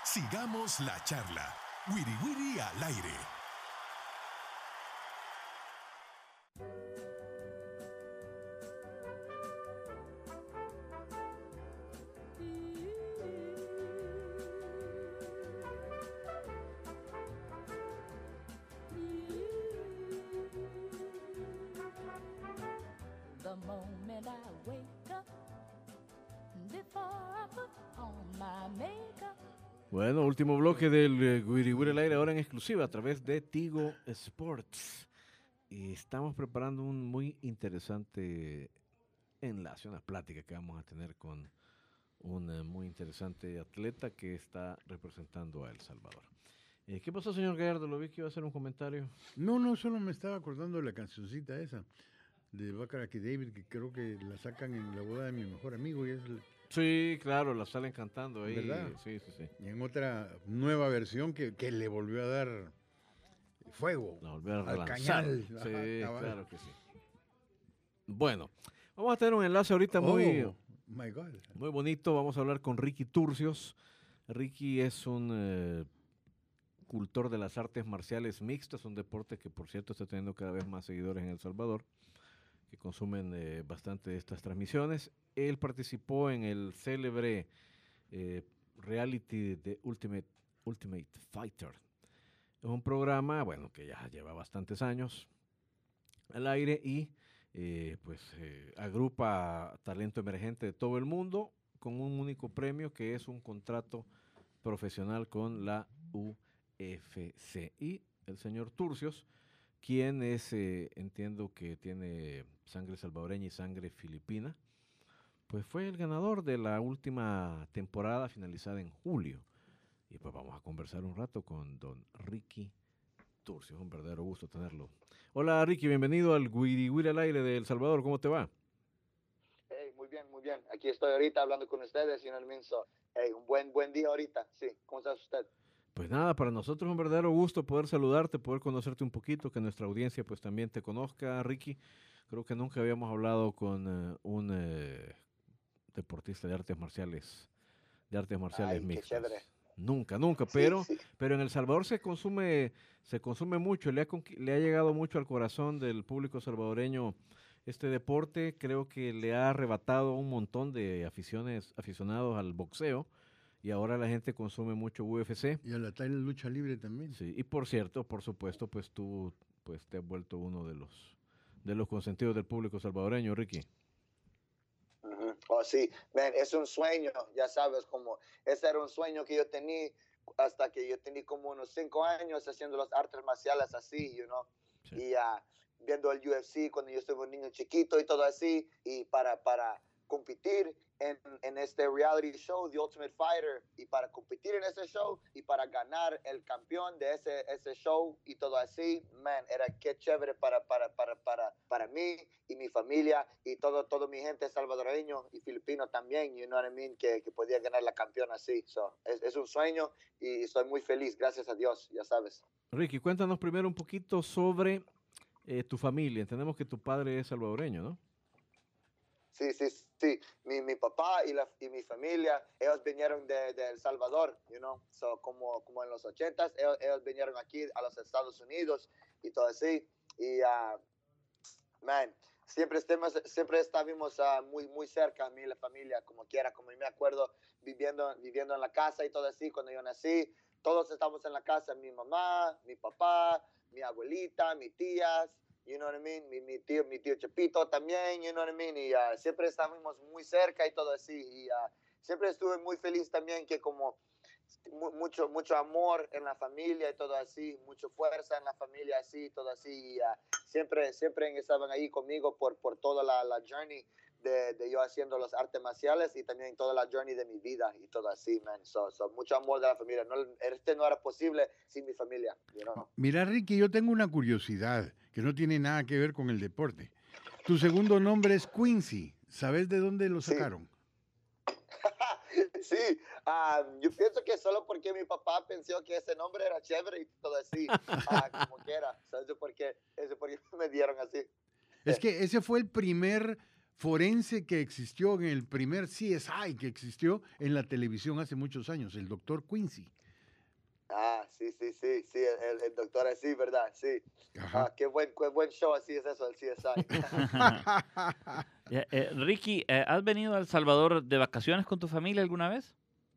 Sigamos la charla. Wiri Wiri al aire. The moment I wake up, before I put on my makeup. Bueno, último bloque del Wiri Wiri al aire, ahora en exclusiva a través de Tigo Sports. Y estamos preparando un muy interesante enlace, una plática que vamos a tener con un muy interesante atleta que está representando a El Salvador. ¿Qué pasó, señor Gallardo? Lo vi que iba a hacer un comentario. No, solo me estaba acordando de la cancioncita esa de Bacharach y David, que creo que la sacan en la boda de mi mejor amigo y es Sí, claro, la salen cantando ahí. ¿Verdad? Sí. y en otra nueva versión que le volvió a dar fuego La volver a al relanzar. cañal. Sí, Ajá, cabal. claro que sí. Bueno, vamos a tener un enlace ahorita muy, Oh, my God. muy bonito. Vamos a hablar con Ricky Turcios. Ricky es un cultor de las artes marciales mixtas, un deporte que, por cierto, está teniendo cada vez más seguidores en El Salvador, que consumen bastante de estas transmisiones. Él participó en el célebre reality de Ultimate Fighter. Es un programa, bueno, que ya lleva bastantes años al aire y agrupa talento emergente de todo el mundo con un único premio que es un contrato profesional con la UFC. Y el señor Turcios, quien es, entiendo que tiene sangre salvadoreña y sangre filipina, pues fue el ganador de la última temporada finalizada en julio. Y pues vamos a conversar un rato con don Ricky Turcios. Es un verdadero gusto tenerlo. Hola Ricky, bienvenido al Wiri Wiri al aire de El Salvador. ¿Cómo te va? Hey, muy bien, muy bien. Aquí estoy ahorita hablando con ustedes, señor Minso. Hey, un buen día ahorita. Sí, ¿cómo está usted? Pues nada, para nosotros es un verdadero gusto poder saludarte, poder conocerte un poquito, que nuestra audiencia pues también te conozca, Ricky. Creo que nunca habíamos hablado con un deportista de artes marciales Ay, qué mixtas. chévere. Nunca, Sí, sí. pero en El Salvador se consume mucho, le ha llegado mucho al corazón del público salvadoreño este deporte. Creo que le ha arrebatado un montón de aficionados al boxeo y ahora la gente consume mucho UFC. Y a la tal lucha libre también. Sí, y por cierto, por supuesto, pues tú pues te has vuelto uno de los consentidos del público salvadoreño, Ricky. Ujú. Oh, sí, man, es un sueño, ya sabes, como ese era un sueño que yo tenía hasta que yo tenía como unos 5 años haciendo las artes marciales así, Sí. y viendo el UFC cuando yo estuve un niño chiquito y todo así, y para competir en este reality show, The Ultimate Fighter, y para competir en ese show y para ganar el campeón de ese show y todo así, man, era qué chévere para mí y mi familia y todo mi gente salvadoreño y filipino también, you know what I mean, que podía ganar la campeona así. So, es un sueño y estoy muy feliz, gracias a Dios, ya sabes. Ricky, cuéntanos primero un poquito sobre tu familia. Entendemos que tu padre es salvadoreño, ¿no? Sí. Mi papá y mi familia, ellos vinieron de El Salvador, so, como en los 80s, ellos vinieron aquí a los Estados Unidos y todo así. Y, man, siempre estábamos muy cerca, a mí y la familia, como quiera, como me acuerdo, viviendo en la casa y todo así, cuando yo nací, todos estábamos en la casa, mi mamá, mi papá, mi abuelita, mis tías, you know what I mean, mi tío Chepito también, you know what I mean, y siempre estábamos muy cerca y todo así, y siempre estuve muy feliz también que como mucho amor en la familia y todo así, mucha fuerza en la familia así, todo así, y siempre estaban ahí conmigo por toda la journey de yo haciendo las artes marciales y también toda la journey de mi vida y todo así, man. So, mucho amor de la familia. No era posible sin mi familia, you know? Mira, Ricky, yo tengo una curiosidad que no tiene nada que ver con el deporte. Tu segundo nombre es Quincy. ¿Sabes de dónde lo Sí. sacaron? Sí, yo pienso que solo porque mi papá pensó que ese nombre era chévere y todo así, como quiera. So, eso porque me dieron así. Es que ese fue el primer forense que existió en el primer CSI que existió en la televisión hace muchos años, el doctor Quincy. Ah, sí, el doctor así, ¿verdad? Sí. Ajá. Qué buen show así es eso, el CSI. Ricky, ¿has venido a El Salvador de vacaciones con tu familia alguna vez?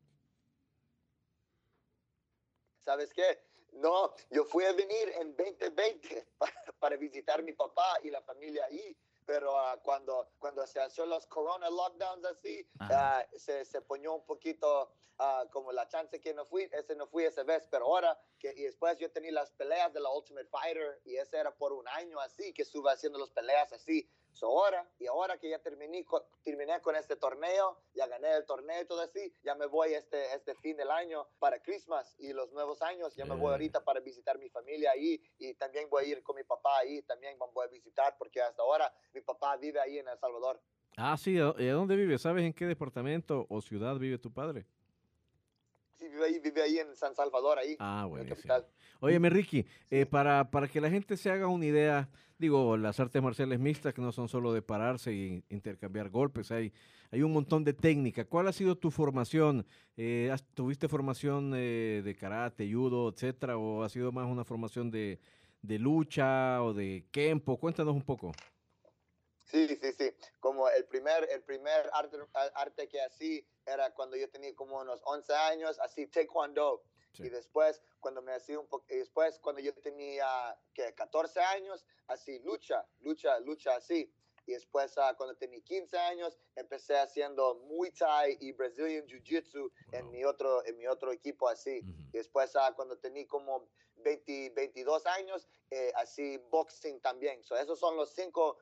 ¿Sabes qué? No, yo fui a venir en 2020 para visitar a mi papá y la familia ahí, pero cuando se hacen los corona lockdowns así, Ajá. se ponió un poquito como la chance que no fui esa vez, pero ahora, y después yo tenía las peleas de la Ultimate Fighter, y ese era por un año así, que estuve haciendo las peleas así. So ahora que ya terminé con este torneo, ya gané el torneo y todo así, ya me voy este fin del año para Christmas y los nuevos años, ya me voy ahorita para visitar mi familia ahí, y también voy a ir con mi papá ahí, también voy a visitar, porque hasta ahora mi papá vive ahí en El Salvador. Ah, sí, ¿y a dónde vive? ¿Sabes en qué departamento o ciudad vive tu padre? Sí, vive ahí en San Salvador, ahí, Ah, en la buenísimo. capital. Óyeme, Ricky, Sí. para que la gente se haga una idea, digo, las artes marciales mixtas que no son solo de pararse y intercambiar golpes, hay un montón de técnica. ¿Cuál ha sido tu formación? ¿Tuviste formación de karate, judo, etcétera, o ha sido más una formación de lucha o de kempo? Cuéntanos un poco. Sí. Como el primer arte que así era cuando yo tenía como unos 11 años, así taekwondo. Sí. Y después, cuando me hacía después cuando yo tenía 14 años, así lucha así. Y después, cuando tenía 15 años, empecé haciendo Muay Thai y Brazilian Jiu-Jitsu en mi otro equipo así. Ujú. Y después, cuando tenía como 22 años, así boxing también. So, esos son los cinco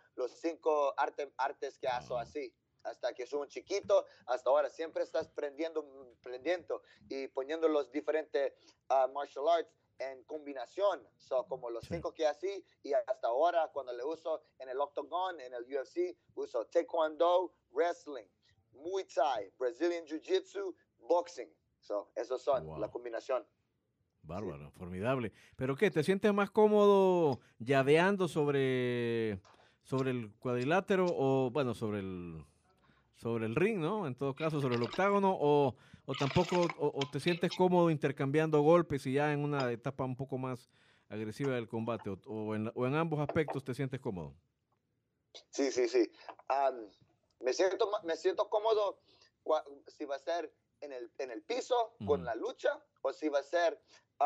artes que hago así. Hasta que soy un chiquito, hasta ahora siempre estás aprendiendo y poniendo los diferentes martial arts en combinación, como los 5 que así, y hasta ahora cuando le uso en el octagon, en el UFC, uso taekwondo, wrestling, Muay Thai, Brazilian Jiu-Jitsu, boxing. Esos son la combinación. Bárbaro, formidable. ¿Pero qué? ¿Te sientes más cómodo llaveando sobre el cuadrilátero o, bueno, sobre el ring, ¿no? En todo caso, sobre el octágono, o tampoco, o te sientes cómodo intercambiando golpes y ya en una etapa un poco más agresiva del combate, o en ambos aspectos te sientes cómodo? Sí. Me siento cómodo si va a ser en el piso con la lucha, o si va a ser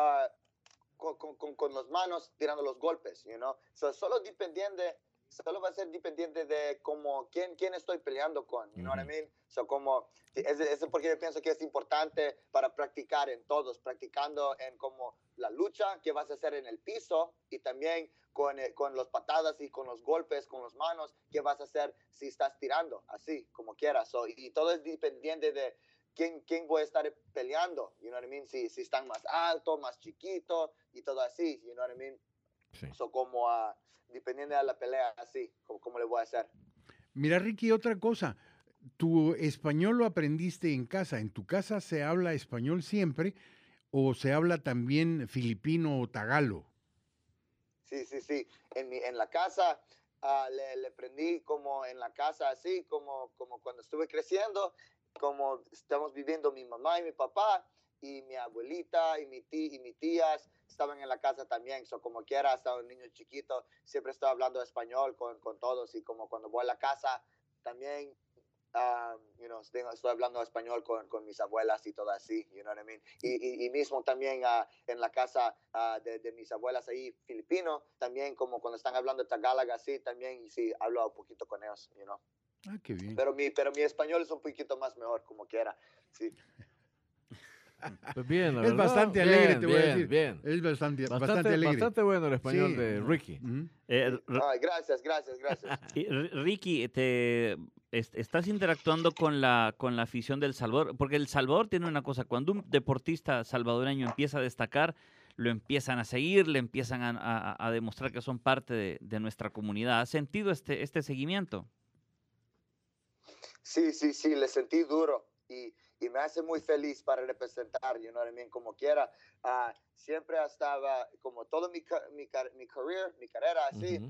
con las manos tirando los golpes, you know? Solo va a ser dependiente de como quién estoy peleando con, you know what I mean? Es porque yo pienso que es importante para practicar practicando en como la lucha que vas a hacer en el piso, y también con las patadas y con los golpes con las manos que vas a hacer si estás tirando, así como quieras. Y todo es dependiente de quién voy a estar peleando, you know what I mean? Si están más alto, más chiquito y todo así, you know what I mean? Sí. Como dependiendo de la pelea, así, como le voy a hacer. Mira, Ricky, otra cosa. ¿Tu español lo aprendiste en casa? ¿En tu casa se habla español siempre o se habla también filipino o tagalo? Sí. En la casa le aprendí como en la casa, así como cuando estuve creciendo, como estamos viviendo mi mamá y mi papá, y mi abuelita y mis tías estaban en la casa también. Como quiera, hasta un niño chiquito, siempre estaba hablando español con todos, y como cuando voy a la casa también, estoy hablando español con mis abuelas y todo así, you know what I mean? Y mismo también en la casa de mis abuelas ahí, filipino, también como cuando están hablando tagalog así, también, y sí, hablo un poquito con ellos, you know. Ah, qué bien. Pero mi español es un poquito más mejor, como quiera, sí. Pues bien, la Es verdad, bastante alegre, bien, te voy a bien, decir. bien. Es bastante Bastante alegre. bastante bueno el español Sí. de Ricky. Ujú. Ay, gracias. Ricky, ¿estás interactuando con la afición del Salvador? Porque El Salvador tiene una cosa, cuando un deportista salvadoreño empieza a destacar, lo empiezan a seguir, le empiezan a demostrar que son parte de nuestra comunidad. ¿Has sentido este seguimiento? Sí, le sentí duro, y me hace muy feliz para representar, you know what I mean, como quiera. Siempre estaba, como todo mi carrera así, Ujú.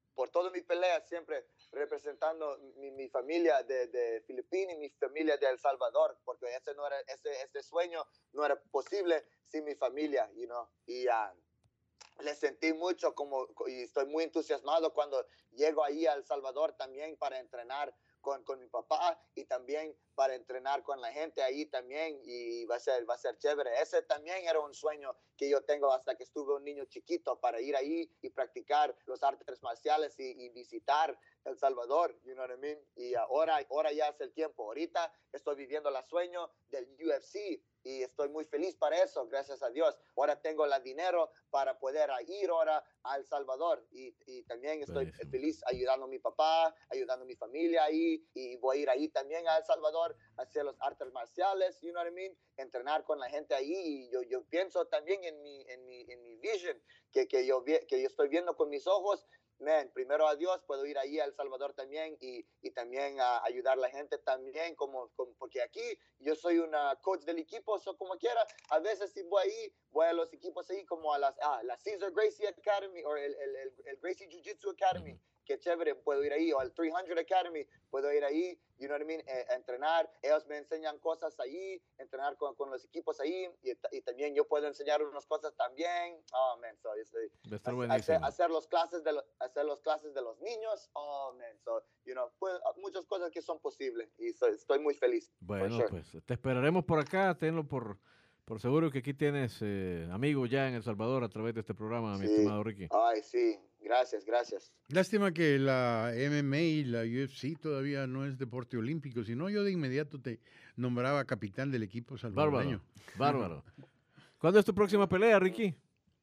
por toda mi pelea, siempre representando mi familia de Filipinas y mi familia de El Salvador, porque ese sueño no era posible sin mi familia, you know, y le sentí mucho y estoy muy entusiasmado cuando llego ahí a El Salvador también para entrenar con mi papá y también para entrenar con la gente ahí también, y va a ser chévere. Ese también era un sueño que yo tengo hasta que estuve un niño chiquito, para ir ahí y practicar los artes marciales y visitar El Salvador, you know what I mean? Y ahora ya es el tiempo. Ahorita estoy viviendo el sueño del UFC y estoy muy feliz para eso, gracias a Dios. Ahora tengo el dinero para poder ir ahora a El Salvador, y también estoy Buenísimo. feliz ayudando a mi papá, ayudando a mi familia ahí, y voy a ir ahí también a El Salvador a hacer los artes marciales, you know what I mean? Entrenar con la gente ahí, y yo pienso también en mi vision que yo estoy viendo con mis ojos. Man, primero a Dios, puedo ir ahí a El Salvador también y también a ayudar a la gente también, porque aquí yo soy una coach del equipo, como quiera, a veces si voy a los equipos ahí como a la Cesar Gracie Academy o el Gracie Jiu-Jitsu Academy, que chévere, puedo ir ahí, o al 300 Academy, puedo ir ahí, you know what I mean, entrenar, ellos me enseñan cosas ahí, entrenar con los equipos ahí, y también yo puedo enseñar unas cosas también. Oh, man, so Va a estar buenísimo. hacer los clases de los niños, oh, man, so, you know, pues, muchas cosas que son posibles, y estoy muy feliz. Bueno, for sure. pues te esperaremos por acá, tenlo por seguro que aquí tienes amigos ya en El Salvador a través de este programa, mi Sí. estimado Ricky. Ay, sí, gracias. Lástima que la MMA y la UFC todavía no es deporte olímpico, si no yo de inmediato te nombraba capitán del equipo salvadoreño. Bárbaro. ¿Cuándo es tu próxima pelea, Ricky?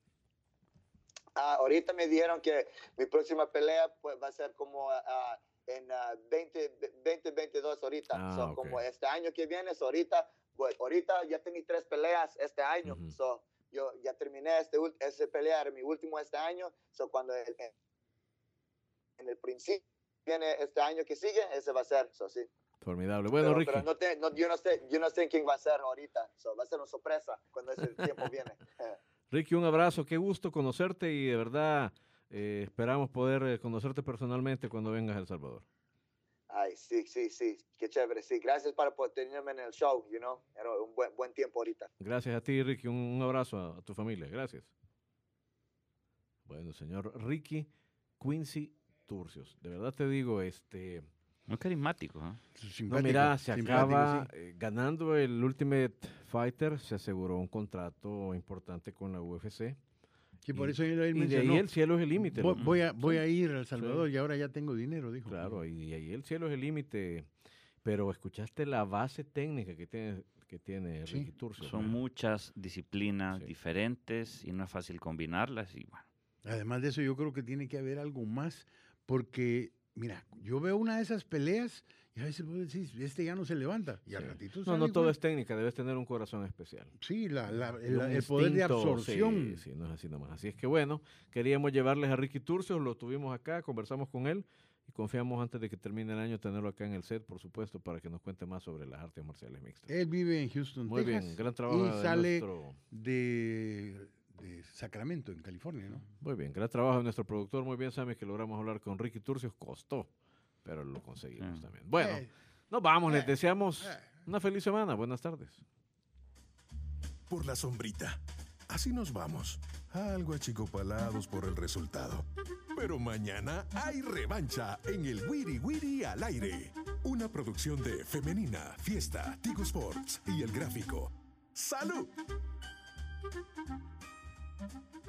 Ahorita me dijeron que mi próxima pelea pues, va a ser como en 2022 ahorita. So, ok. como este año que viene, so, ahorita ya tenía 3 peleas este año. Ujú. So, yo ya terminé ese pelea, era mi último este año. So, cuando en el principio viene este año que sigue, ese va a ser, so, sí. Formidable. Bueno, Ricky. Pero yo no sé quién va a ser ahorita. So, va a ser una sorpresa cuando ese tiempo viene. Ricky, un abrazo, qué gusto conocerte y de verdad esperamos poder conocerte personalmente cuando vengas a El Salvador. Ay, sí, qué chévere, sí. Gracias por tenerme en el show, you know. Era un buen tiempo ahorita. Gracias a ti, Ricky, un abrazo a tu familia, gracias. Bueno, señor Ricky Quincy Turcios, de verdad te digo, Muy carismático, ¿eh? no, Simpático, mira, se simpático, acaba sí. ganando el Ultimate Fighter, se aseguró un contrato importante con la UFC. Sí, por Y- eso él Y de mencionó, ahí el cielo es el límite. voy Sí, a ir a El Salvador y ahora ya tengo dinero, dijo. claro, y ahí el cielo es el límite. Pero escuchaste la base técnica que tiene Sí, Ricky Turcios. Son ¿no? muchas disciplinas Sí. diferentes y no es fácil combinarlas. Y bueno, Además de eso, yo creo que tiene que haber algo más, porque, mira, yo veo una de esas peleas y a veces vos decís, ya no se levanta, y al Sí. ratito No, sale no todo igual. es técnica, debes tener un corazón especial. Sí, Y un el poder de instinto, absorción. Sí, no es así nomás. Así es que bueno, queríamos llevarles a Ricky Turcios, lo tuvimos acá, conversamos con él y confiamos antes de que termine el año tenerlo acá en el set, por supuesto, para que nos cuente más sobre las artes marciales mixtas. Él vive en Houston, Muy Texas, bien, gran trabajo y de sale nuestro... de Sacramento, en California, ¿no? Muy bien, gran trabajo de nuestro productor. Muy bien, Sammy, que logramos hablar con Ricky Turcios. Costó, pero lo conseguimos también. Bueno, nos vamos, les deseamos una feliz semana. Buenas tardes. Por la sombrita. Así nos vamos. Algo achicopalados por el resultado. Pero mañana hay revancha en el Wiri Wiri al aire. Una producción de Femenina, Fiesta, Tigo Sports y El Gráfico. ¡Salud!